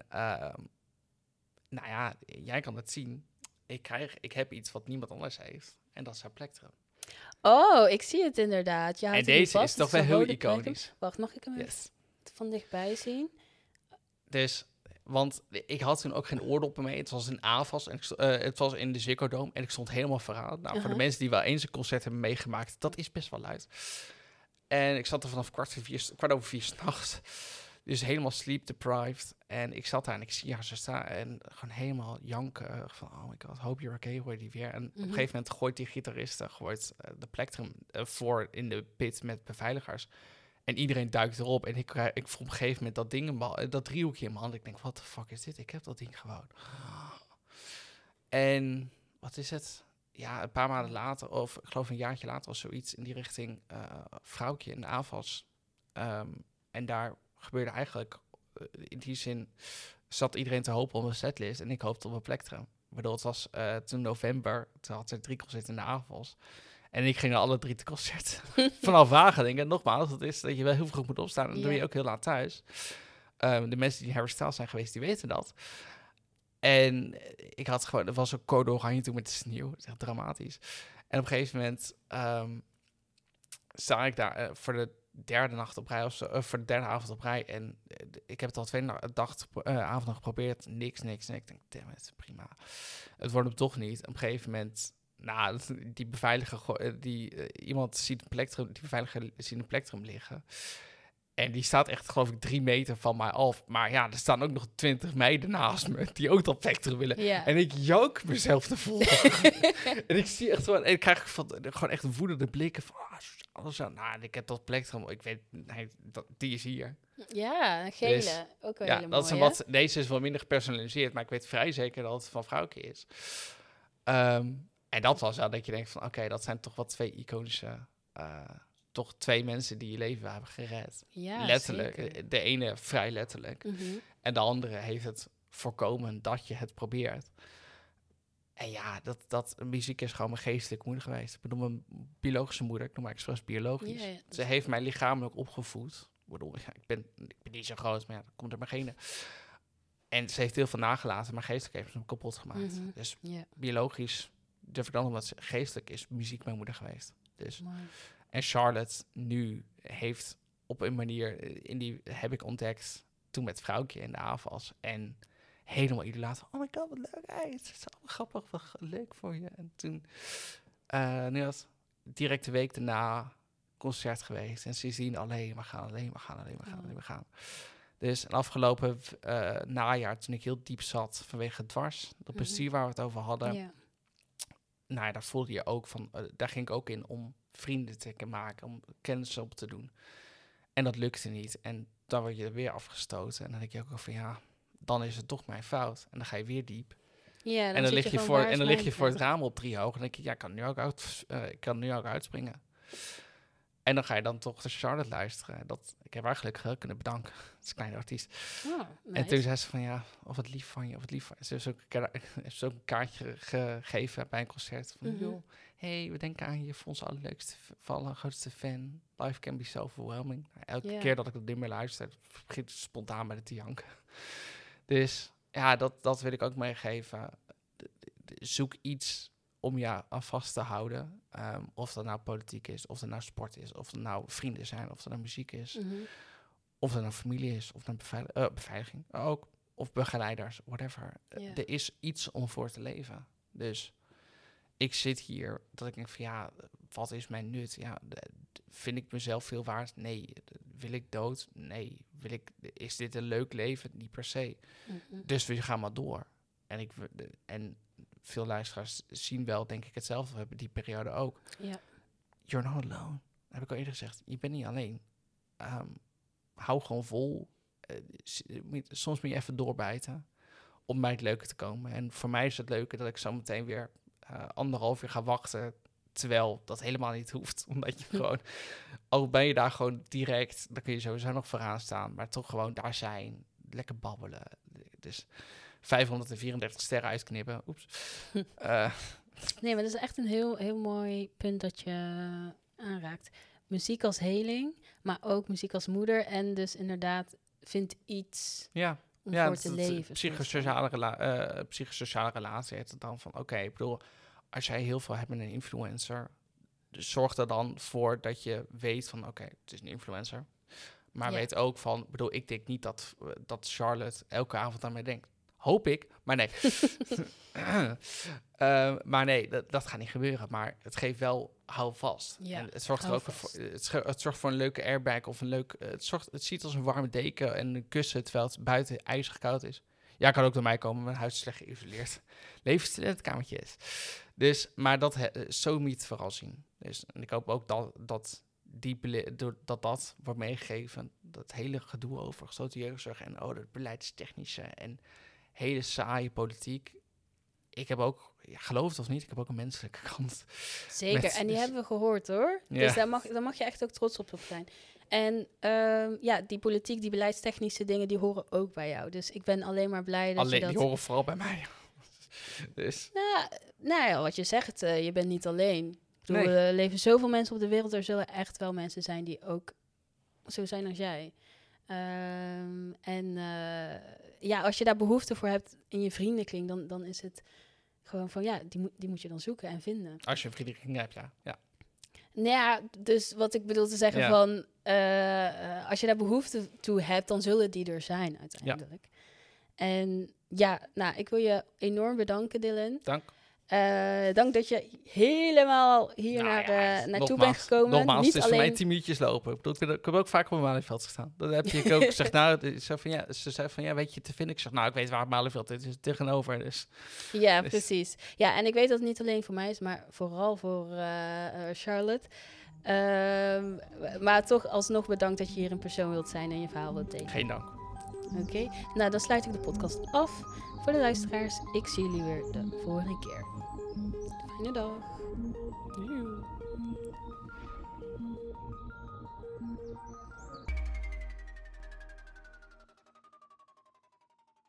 jij kan het zien. Ik heb iets wat niemand anders heeft. En dat is haar plektrum. Oh, ik zie het inderdaad. En deze is toch wel heel iconisch. Wacht, mag ik hem even van dichtbij zien? Dus... Want ik had toen ook geen oordoppen mee. Het was een AFAS en het was in de Ziggo Dome. En ik stond helemaal vooraan. Nou, voor de mensen die wel eens een concert hebben meegemaakt... dat is best wel luid. En ik zat er vanaf 4:15 s'nachts. Dus helemaal sleep deprived. En ik zat daar en ik zie haar zo staan. En gewoon helemaal janken. Van, oh my god, hope you're okay, hoor je die weer. En op een gegeven moment gooit die gitarist... de plektrum voor in de pit met beveiligers... En iedereen duikt erop. En ik voel op een gegeven moment dat ding, dat driehoekje in mijn hand. Ik denk, wat de fuck is dit? Ik heb dat ding gewoon. En wat is het? Ja, een paar maanden later, of ik geloof een jaartje later, was zoiets in die richting vrouwtje in de AFAS. En daar gebeurde eigenlijk, in die zin, zat iedereen te hopen op een setlist. En ik hoopte op een plektrum. Ik bedoel, het was toen november, toen had ze 3 concerten in de AFAS. En ik ging naar alle 3 concerten. Vanaf Wageningen. En nogmaals, dat is dat je wel heel vroeg moet opstaan. En dan doe je ook heel laat thuis. De mensen die Harry Styles zijn geweest, die weten dat. En ik had gewoon... Er was een code oranje toen met de sneeuw. Dat is echt dramatisch. En op een gegeven moment sta ik daar voor de derde nacht op rij. Of zo, voor de derde avond op rij. En ik heb het al 2 avonden geprobeerd. Niks. Ik denk, damn it, prima. Het wordt hem toch niet. Op een gegeven moment... Nou, die beveiliger, iemand ziet een plektrum, die beveiliger ziet een plektrum liggen. En die staat echt, geloof ik, 3 meter van mij af. Maar ja, er staan ook nog 20 meiden naast me die ook dat plektrum willen. Ja. En ik jook mezelf te volgen. En ik zie echt gewoon, en ik krijg gewoon echt woedende blikken van, ik heb dat plektrum, ik weet, die is hier. Ja, een gele, dus, ook wel hele dat mooi, is deze is wel minder gepersonaliseerd, maar ik weet vrij zeker dat het van vrouwke is. En dat was wel dat je denkt van, oké, dat zijn toch wel 2 iconische... toch 2 mensen die je leven hebben gered. Ja, letterlijk. Zeker. De ene vrij letterlijk. En de andere heeft het voorkomen dat je het probeert. En ja, dat muziek is gewoon mijn geestelijke moeder geweest. Ik bedoel, mijn biologische moeder, ik noem maar expres biologisch. Ja, ze heeft mij lichamelijk opgevoed. Ik bedoel, ik ben niet zo groot, maar ja, dat komt er maar geen. En ze heeft heel veel nagelaten, maar geestelijk heeft ze hem kapot gemaakt. Dus biologisch... durf ik dan omdat geestelijk is muziek mijn moeder geweest. Dus. En Charlotte nu heeft op een manier, heb ik ontdekt toen met vrouwtje in de AFAS. En helemaal idolaat van, oh my god, wat leuk. Hey, het is zo grappig, wat leuk voor je. En toen, nu was direct de week daarna concert geweest. En sindsdien alleen maar gaan. Dus een afgelopen najaar, toen ik heel diep zat vanwege dwars, dat bestuur waar we het over hadden... nou ja, daar voelde je ook van, daar ging ik ook in om vrienden te maken, om kennis op te doen. En dat lukte niet. En dan word je er weer afgestoten. En dan denk je ook van, ja, dan is het toch mijn fout. En dan ga je weer diep. Ja, En dan lig je, voor het grens? raam op 3 hoog. En dan denk je, ja, ik kan nu ook uitspringen. En dan ga je dan toch de Charlotte luisteren. Ik heb haar gelukkig wel kunnen bedanken. Het is een kleine artiest. Oh, nice. En toen zei ze van, ja, of het lief van je. Ze heeft ook een kaartje gegeven bij een concert. Van, joh, hey, we denken aan je voor onze allerleukste, grootste fan. Life can be so overwhelming. Elke keer dat ik dat nummer luister, begint het spontaan bij de te janken. Dus ja, dat wil ik ook meegeven. Zoek iets om je aan vast te houden. Of dat nou politiek is, of dat nou sport is, of dat nou vrienden zijn, of dat nou muziek is. Of dat nou familie is, of nou beveiliging ook. Of begeleiders, whatever. Er is iets om voor te leven. Dus ik zit hier dat ik denk van ja, wat is mijn nut? Ja, vind ik mezelf veel waard? Nee. Wil ik dood? Nee. Is dit een leuk leven? Niet per se. Dus we gaan maar door. En veel luisteraars zien wel, denk ik, hetzelfde. We hebben die periode ook. Ja. You're not alone. Dat heb ik al eerder gezegd. Je bent niet alleen. Hou gewoon vol. Soms moet je even doorbijten om bij het leuke te komen. En voor mij is het leuke dat ik zo meteen weer 1,5 uur ga wachten, terwijl dat helemaal niet hoeft. Omdat je gewoon, al ben je daar gewoon direct, dan kun je sowieso nog vooraan staan, maar toch gewoon daar zijn, lekker babbelen. Dus 534 sterren uitknippen. Oeps. Nee, maar dat is echt een heel mooi punt dat je aanraakt. Muziek als heling, maar ook muziek als moeder. En dus inderdaad, vind iets om voor te leven. Psychosociale relatie heet het dan van, oké, ik bedoel, als jij heel veel hebt met een influencer, dus zorg er dan voor dat je weet van, oké, het is een influencer. Maar weet ook van, bedoel, ik denk niet dat Charlotte elke avond aan mij denkt. Hoop ik, maar nee. Maar nee, dat gaat niet gebeuren. Maar het geeft wel, hou vast. Ja, en het zorgt er ook voor, het zorgt voor een leuke airbag of een leuk. Het ziet als een warme deken en een kussen terwijl het buiten ijzig koud is. Ja, kan ook door mij komen. Mijn huis is slecht geïsoleerd. Levensstudentkamertje is. Dus, maar zo moet je het vooral zien. Dus, en ik hoop ook dat wordt meegegeven. Dat hele gedoe over gesloten jeugdzorg en het beleidstechnische en hele saaie politiek. Ik heb ook, geloof het of niet, ik heb ook een menselijke kant. Zeker, en die hebben we gehoord hoor. Ja. Dus daar mag je echt ook trots op zijn. En die politiek, die beleidstechnische dingen, die horen ook bij jou. Dus ik ben alleen maar blij dat je dat... Die horen vooral bij mij. Dus. Nou ja, wat je zegt, je bent niet alleen. Ik bedoel, er leven zoveel mensen op de wereld. Er zullen echt wel mensen zijn die ook zo zijn als jij. Als je daar behoefte voor hebt in je vriendenkring, dan is het gewoon van, die moet je dan zoeken en vinden. Als je een vriendenkring hebt, ja. Nou ja, dus wat ik bedoel te zeggen van, als je daar behoefte toe hebt, dan zullen die er zijn uiteindelijk. Ja. En ik wil je enorm bedanken, Dylan. Dank. Dank dat je helemaal hier naartoe bent gekomen. Nogmaals, niet het is alleen... voor mij 10 minuutjes lopen. Ik heb ook vaak op Malieveld gestaan. Dan heb je ook gezegd, ze zei van, weet je te vinden? Ik zeg, ik weet waar Malieveld is. Het is tegenover. Dus. Ja, precies. Ja, en ik weet dat het niet alleen voor mij is, maar vooral voor Charlotte. Maar toch alsnog bedankt dat je hier in persoon wilt zijn en je verhaal wilt delen. Geen dank. Oké, nou dan sluit ik de podcast af. Voor de luisteraars, ik zie jullie weer de volgende keer. Fijne dag.